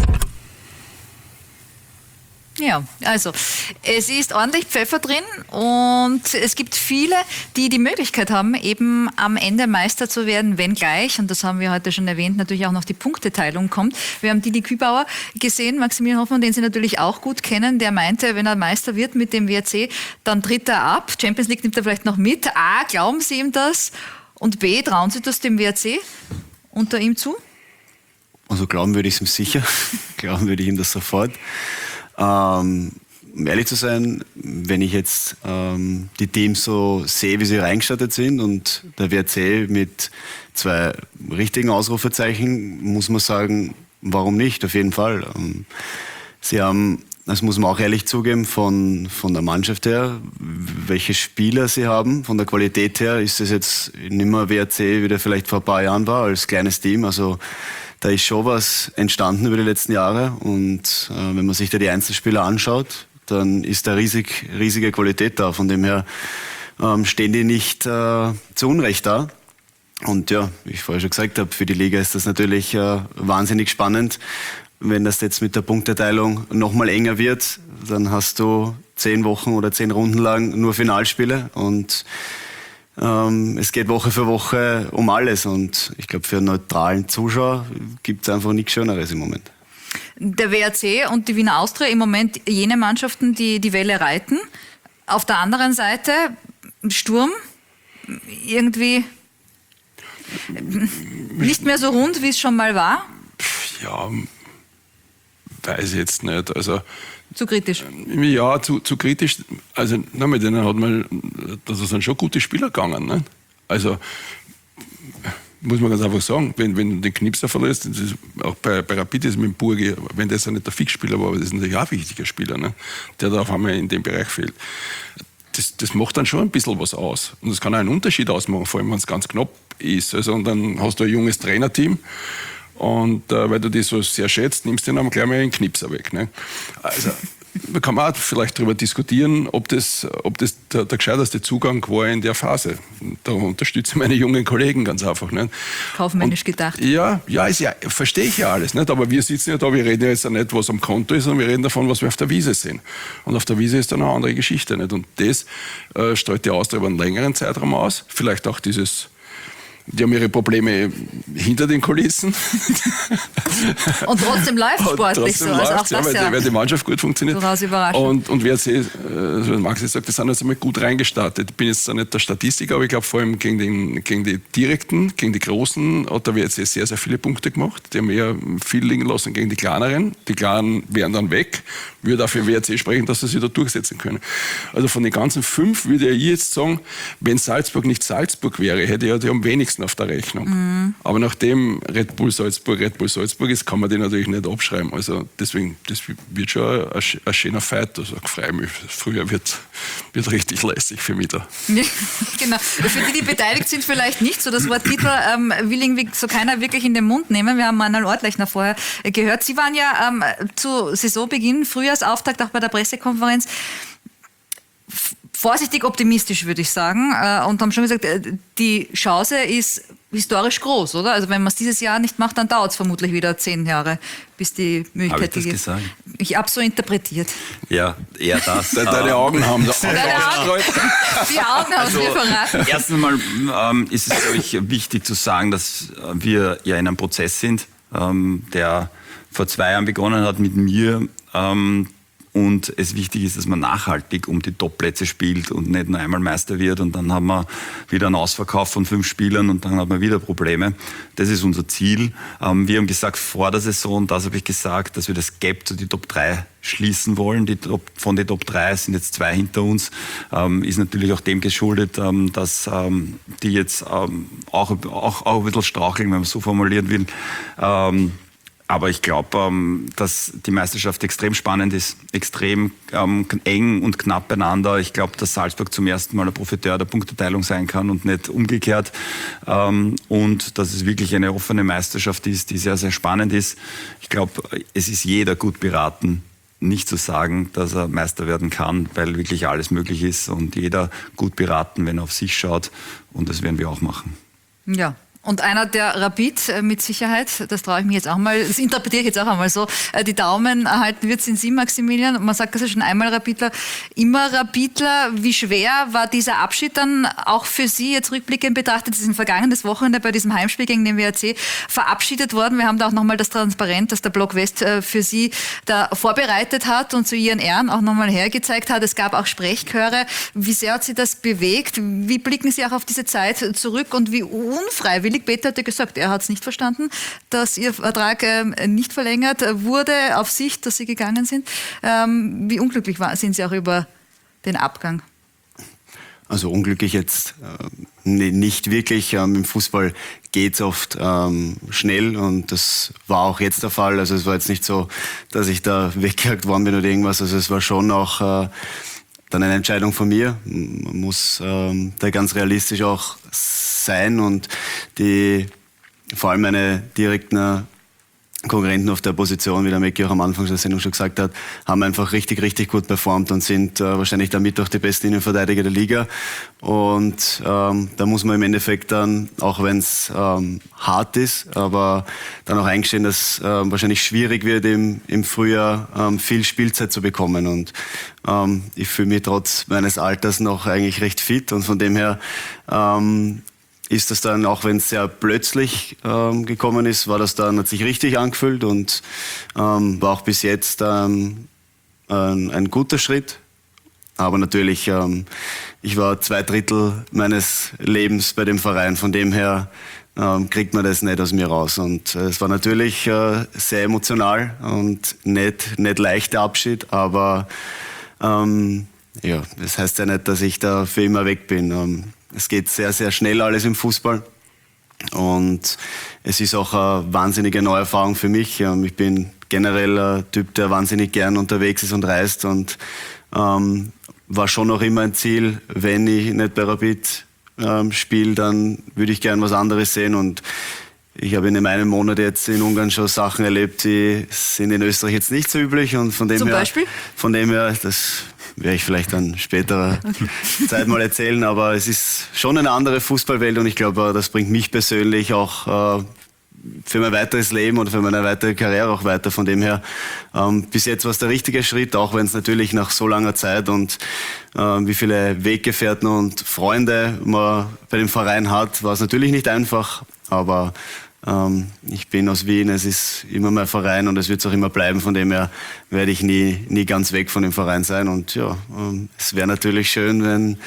Speaker 13: Ja, also es ist ordentlich Pfeffer drin und es gibt viele, die die Möglichkeit haben, eben am Ende Meister zu werden, wenngleich, und das haben wir heute schon erwähnt, natürlich auch noch die Punkteteilung kommt. Wir haben Didi Kübauer gesehen, Maximilian Hoffmann, den Sie natürlich auch gut kennen, der meinte, wenn er Meister wird mit dem W R C, dann tritt er ab. Champions League nimmt er vielleicht noch mit. A, glauben Sie ihm das? Und B, trauen Sie das dem W R C unter ihm zu?
Speaker 8: Also glauben würde ich es ihm sicher. Glauben würde ich ihm das sofort. Ähm, um ehrlich zu sein, wenn ich jetzt ähm, die Teams so sehe, wie sie reingestartet sind und der W R C mit zwei richtigen Ausrufezeichen, muss man sagen, warum nicht, auf jeden Fall. Ähm, sie haben, das muss man auch ehrlich zugeben, von, von der Mannschaft her, welche Spieler sie haben, von der Qualität her ist es jetzt nicht mehr W R C, wie der vielleicht vor ein paar Jahren war, als kleines Team, also da ist schon was entstanden über die letzten Jahre und äh, wenn man sich da die Einzelspieler anschaut, dann ist da riesig, riesige Qualität da. Von dem her ähm, stehen die nicht äh, zu Unrecht da. Und ja, wie ich vorher schon gesagt habe, für die Liga ist das natürlich äh, wahnsinnig spannend. Wenn das jetzt mit der Punkteteilung nochmal enger wird, dann hast du zehn Wochen oder zehn Runden lang nur Finalspiele und Ähm, es geht Woche für Woche um alles und ich glaube, für einen neutralen Zuschauer gibt es einfach nichts Schöneres im Moment.
Speaker 13: Der W R C und die Wiener Austria im Moment jene Mannschaften, die die Welle reiten. Auf der anderen Seite Sturm irgendwie nicht mehr so rund, wie es schon mal war.
Speaker 5: Ja, weiß ich jetzt nicht. Also
Speaker 13: Zu kritisch?
Speaker 5: Ja, zu, zu kritisch. Also, na, mit denen hat man, da sind schon gute Spieler gegangen. Ne? Also, muss man ganz einfach sagen, wenn, wenn du den Knipser verlässt, das ist auch bei, bei Rapid ist mit dem Burgi, wenn das ja nicht der Fixspieler war, aber das ist natürlich auch ein wichtiger Spieler, ne? Der da auf einmal in dem Bereich fehlt. Das, das macht dann schon ein bisschen was aus. Und das kann auch einen Unterschied ausmachen, vor allem wenn es ganz knapp ist. Also, und dann hast du ein junges Trainerteam und äh, weil du die so sehr schätzt, nimmst du dann gleich mal einen Knipser weg. Ne? Also, da kann man auch vielleicht darüber diskutieren, ob das, ob das der, der gescheiterste Zugang war in der Phase. Da unterstütze ich meine jungen Kollegen ganz einfach. Nicht?
Speaker 13: Kaufmännisch
Speaker 5: Und,
Speaker 13: gedacht.
Speaker 5: Ja, ja, ist ja, verstehe ich ja alles. Nicht? Aber wir sitzen ja da, wir reden ja jetzt nicht, was am Konto ist, sondern wir reden davon, was wir auf der Wiese sehen. Und auf der Wiese ist dann eine andere Geschichte. Nicht? Und das äh, streut die Austria über einen längeren Zeitraum aus. Vielleicht auch dieses... Die haben ihre Probleme hinter den Kulissen.
Speaker 13: Und trotzdem läuft es sportlich
Speaker 5: trotzdem
Speaker 13: so. Also auch
Speaker 5: ja,
Speaker 13: das
Speaker 5: weil,
Speaker 13: ja
Speaker 5: die, weil die Mannschaft gut funktioniert.
Speaker 13: durchaus überraschend.
Speaker 5: Und, und W R C, äh, so Max sagt, die sind jetzt einmal gut reingestartet. Ich bin jetzt nicht der Statistiker, aber ich glaube vor allem gegen, den, gegen die Direkten, gegen die Großen hat der W R C sehr, sehr viele Punkte gemacht. Die haben eher viel liegen lassen gegen die Kleineren. Die Kleinen wären dann weg. Würde auch für W R C sprechen, dass sie sich da durchsetzen können. Also von den ganzen fünf würde ich jetzt sagen, wenn Salzburg nicht Salzburg wäre, hätte ich ja die am wenigsten auf der Rechnung. Mhm. Aber nachdem Red Bull Salzburg Red Bull Salzburg ist, kann man den natürlich nicht abschreiben. Also deswegen, das wird schon ein, ein schöner Fight. Also ich freue mich. Früher wird, wird richtig lässig für mich da. Ja,
Speaker 13: genau. Für die, die beteiligt sind, vielleicht nicht so. Das Wort Titel ähm, will irgendwie so keiner wirklich in den Mund nehmen. Wir haben Manuel Ortlechner vorher gehört. Sie waren ja ähm, zu Saisonbeginn, Frühjahrsauftakt, auch bei der Pressekonferenz, vorsichtig optimistisch, würde ich sagen. Und haben schon gesagt, die Chance ist historisch groß, oder? Also wenn man es dieses Jahr nicht macht, dann dauert es vermutlich wieder zehn Jahre, bis die Möglichkeit
Speaker 6: gibt. Habe ich das gesagt?
Speaker 13: Ich habe so interpretiert.
Speaker 6: Ja, eher das.
Speaker 5: Deine Augen haben das
Speaker 13: Deine Augen, die Augen haben es
Speaker 6: also,
Speaker 13: mir verraten.
Speaker 6: Erst einmal ähm, ist es, glaube ich, wichtig zu sagen, dass wir ja in einem Prozess sind, ähm, der vor zwei Jahren begonnen hat mit mir, ähm, und es wichtig ist, dass man nachhaltig um die Top-Plätze spielt und nicht nur einmal Meister wird und dann haben wir wieder einen Ausverkauf von fünf Spielern und dann hat man wieder Probleme. Das ist unser Ziel. Ähm, wir haben gesagt vor der Saison, das habe ich gesagt, dass wir das Gap zu die Top drei schließen wollen. Die Top, von den Top drei sind jetzt zwei hinter uns. Ähm, ist natürlich auch dem geschuldet, ähm, dass ähm, die jetzt ähm, auch, auch, auch ein bisschen straucheln, wenn man es so formulieren will. Ähm, Aber ich glaube, dass die Meisterschaft extrem spannend ist, extrem ähm, eng und knapp beieinander. Ich glaube, dass Salzburg zum ersten Mal ein Profiteur der Punkteteilung sein kann und nicht umgekehrt. Ähm, und dass es wirklich eine offene Meisterschaft ist, die sehr, sehr spannend ist. Ich glaube, es ist jeder gut beraten, nicht zu sagen, dass er Meister werden kann, weil wirklich alles möglich ist und jeder gut beraten, wenn er auf sich schaut. Und das werden wir auch machen.
Speaker 13: Ja. Und einer der Rapid äh, mit Sicherheit, das traue ich mich jetzt auch mal, das interpretiere ich jetzt auch einmal so, äh, die Daumen erhalten wird, sind Sie, Maximilian. Man sagt das ja schon einmal Rapidler, immer Rapidler. Wie schwer war dieser Abschied dann auch für Sie jetzt rückblickend betrachtet? Sie sind vergangenes Wochenende bei diesem Heimspiel gegen den W R C verabschiedet worden. Wir haben da auch nochmal das Transparent, das der Block West äh, für Sie da vorbereitet hat und zu Ihren Ehren auch nochmal hergezeigt hat. Es gab auch Sprechchöre. Wie sehr hat Sie das bewegt? Wie blicken Sie auch auf diese Zeit zurück und wie unfreiwillig? Peter hatte gesagt, er hat es nicht verstanden, dass Ihr Vertrag ähm, nicht verlängert wurde, auf Sicht, dass Sie gegangen sind. Ähm, wie unglücklich war, sind Sie auch über den Abgang?
Speaker 8: Also unglücklich jetzt äh, nee, nicht wirklich. Ähm, Im Fußball geht es oft ähm, schnell und das war auch jetzt der Fall. Also es war jetzt nicht so, dass ich da weggejagt worden bin oder irgendwas. Also es war schon auch äh, dann eine Entscheidung von mir. Man muss ähm, da ganz realistisch auch sein und die, vor allem meine direkten Konkurrenten auf der Position, wie der Mecki auch am Anfang der Sendung schon gesagt hat, haben einfach richtig, richtig gut performt und sind äh, wahrscheinlich damit auch die besten Innenverteidiger der Liga. Und ähm, da muss man im Endeffekt dann, auch wenn es ähm, hart ist, aber dann auch eingestehen, dass äh, wahrscheinlich schwierig wird, im, im Frühjahr ähm, viel Spielzeit zu bekommen. Und ähm, ich fühle mich trotz meines Alters noch eigentlich recht fit und von dem her ähm, ist das dann, auch wenn es sehr plötzlich ähm, gekommen ist, war das dann, hat sich richtig angefühlt und ähm, war auch bis jetzt ähm, ein, ein guter Schritt. Aber natürlich, ähm, ich war zwei Drittel meines Lebens bei dem Verein, von dem her ähm, kriegt man das nicht aus mir raus. Und äh, es war natürlich äh, sehr emotional und nicht, nicht leichter Abschied, aber ähm, ja, das heißt ja nicht, dass ich da für immer weg bin. Ähm, es geht sehr, sehr schnell alles im Fußball. Und es ist auch eine wahnsinnige neue Erfahrung für mich. Ähm, ich bin generell ein Typ, der wahnsinnig gern unterwegs ist und reist und ähm, war schon noch immer ein Ziel, wenn ich nicht bei Rapid ähm, spiele, dann würde ich gern was anderes sehen. Und ich habe in einem Monat jetzt in Ungarn schon Sachen erlebt, die sind in Österreich jetzt nicht so üblich. Und von dem
Speaker 13: Zum
Speaker 8: her,
Speaker 13: Beispiel?
Speaker 8: Von dem her, das werde ich vielleicht dann später okay. Zeit mal erzählen, aber es ist schon eine andere Fußballwelt und ich glaube, das bringt mich persönlich auch äh, für mein weiteres Leben oder für meine weitere Karriere auch weiter. Von dem her, ähm, bis jetzt war es der richtige Schritt, auch wenn es natürlich nach so langer Zeit und äh, wie viele Weggefährten und Freunde man bei dem Verein hat, war es natürlich nicht einfach, aber ähm, ich bin aus Wien, es ist immer mein Verein und es wird es auch immer bleiben. Von dem her werde ich nie, nie ganz weg von dem Verein sein und ja, ähm, es wäre natürlich schön, wenn,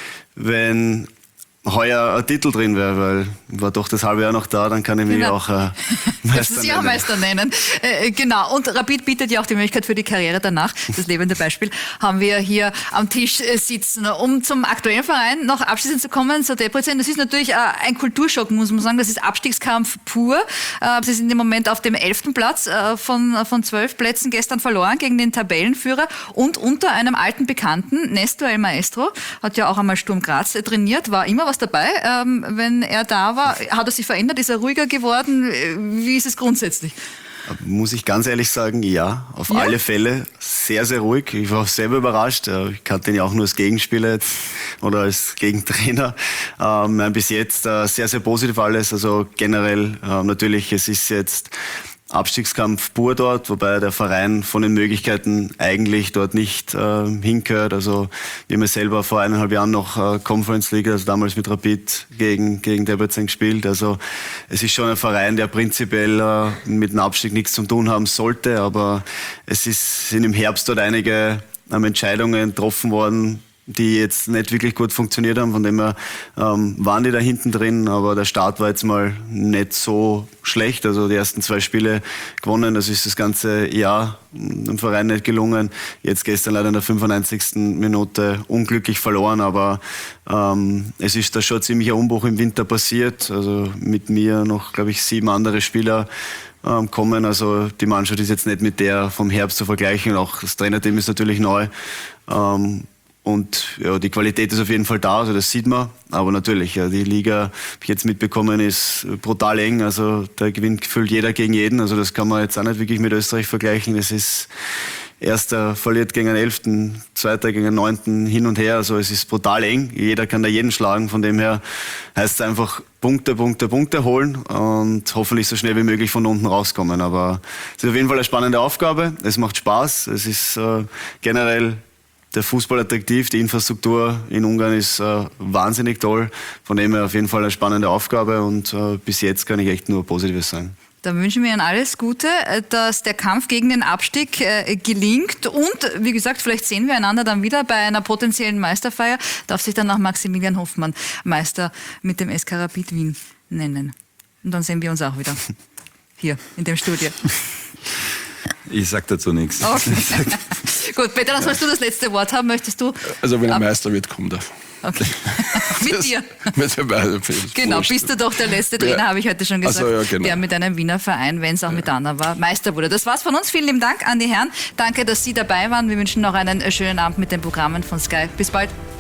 Speaker 8: wenn heuer ein Titel drin wäre, weil ich war doch das halbe Jahr noch da, dann kann ich mich genau. auch äh, Meister
Speaker 13: das Jahrmeister nennen. Äh, genau, und Rapid bietet ja auch die Möglichkeit für die Karriere danach. Das lebende Beispiel haben wir hier am Tisch äh, sitzen. Um zum aktuellen Verein noch abschließend zu kommen, so Debrecen, das ist natürlich äh, ein Kulturschock, muss man sagen. Das ist Abstiegskampf pur. Äh, sie sind im Moment auf dem elften Platz äh, von, von zwölf Plätzen, gestern verloren gegen den Tabellenführer und unter einem alten Bekannten, Nestor El Maestro, hat ja auch einmal Sturm Graz äh, trainiert, war immer was dabei, ähm, wenn er da war. Hat er sich verändert? Ist er ruhiger geworden? Wie ist es grundsätzlich?
Speaker 8: Muss ich ganz ehrlich sagen, ja, auf ja? alle Fälle sehr, sehr ruhig. Ich war selber überrascht. Ich kannte ihn ja auch nur als Gegenspieler jetzt oder als Gegentrainer. Ähm, bis jetzt äh, sehr, sehr positiv alles. Also generell äh, natürlich, es ist jetzt Abstiegskampf pur dort, wobei der Verein von den Möglichkeiten eigentlich dort nicht äh, hingehört. Also wir haben ja selber vor eineinhalb Jahren noch äh, Conference League, also damals mit Rapid gegen, gegen Debrecen gespielt. Also es ist schon ein Verein, der prinzipiell äh, mit dem Abstieg nichts zu tun haben sollte, aber es ist, sind im Herbst dort einige ähm, Entscheidungen getroffen worden, die jetzt nicht wirklich gut funktioniert haben. Von dem her ähm, waren die da hinten drin, aber der Start war jetzt mal nicht so schlecht. Also die ersten zwei Spiele gewonnen, das ist das ganze Jahr dem Verein nicht gelungen. Jetzt gestern leider in der fünfundneunzigsten Minute unglücklich verloren, aber ähm, es ist da schon ziemlich ein Umbruch im Winter passiert. Also mit mir noch, glaube ich, sieben andere Spieler ähm, kommen. Also die Mannschaft ist jetzt nicht mit der vom Herbst zu vergleichen. Auch das Trainerteam ist natürlich neu. Ähm, Und ja, die Qualität ist auf jeden Fall da, also das sieht man. Aber natürlich, ja, die Liga, habe ich jetzt mitbekommen, ist brutal eng. Also da gewinnt gefühlt jeder gegen jeden. Also das kann man jetzt auch nicht wirklich mit Österreich vergleichen. Es ist Erster verliert gegen den Elften, Zweiter gegen den Neunten, hin und her. Also es ist brutal eng. Jeder kann da jeden schlagen. Von dem her heißt es einfach Punkte, Punkte, Punkte holen und hoffentlich so schnell wie möglich von unten rauskommen. Aber es ist auf jeden Fall eine spannende Aufgabe. Es macht Spaß. Es ist äh, generell der Fußball attraktiv, die Infrastruktur in Ungarn ist äh, wahnsinnig toll. Von dem her auf jeden Fall eine spannende Aufgabe und äh, bis jetzt kann ich echt nur Positives sagen.
Speaker 13: Dann wünschen wir Ihnen alles Gute, dass der Kampf gegen den Abstieg äh, gelingt und wie gesagt, vielleicht sehen wir einander dann wieder bei einer potenziellen Meisterfeier. Darf sich dann auch Maximilian Hoffmann Meister mit dem S K Rapid Wien nennen. Und dann sehen wir uns auch wieder hier in dem Studio.
Speaker 6: Ich sag dazu nichts.
Speaker 13: Okay. Gut, Peter, dann sollst du das letzte Wort haben. Möchtest du?
Speaker 5: Also wenn er Meister wird, kommt er.
Speaker 13: Okay. Mit dir.
Speaker 5: Mit dabei,
Speaker 13: genau, bist du doch der letzte Trainer, ja. Habe ich heute schon gesagt,
Speaker 5: also, ja, genau.
Speaker 13: der mit einem Wiener Verein, wenn es auch ja. mit anderen war, Meister wurde. Das war's von uns. Vielen lieben Dank an die Herren. Danke, dass Sie dabei waren. Wir wünschen noch einen schönen Abend mit den Programmen von Sky. Bis bald.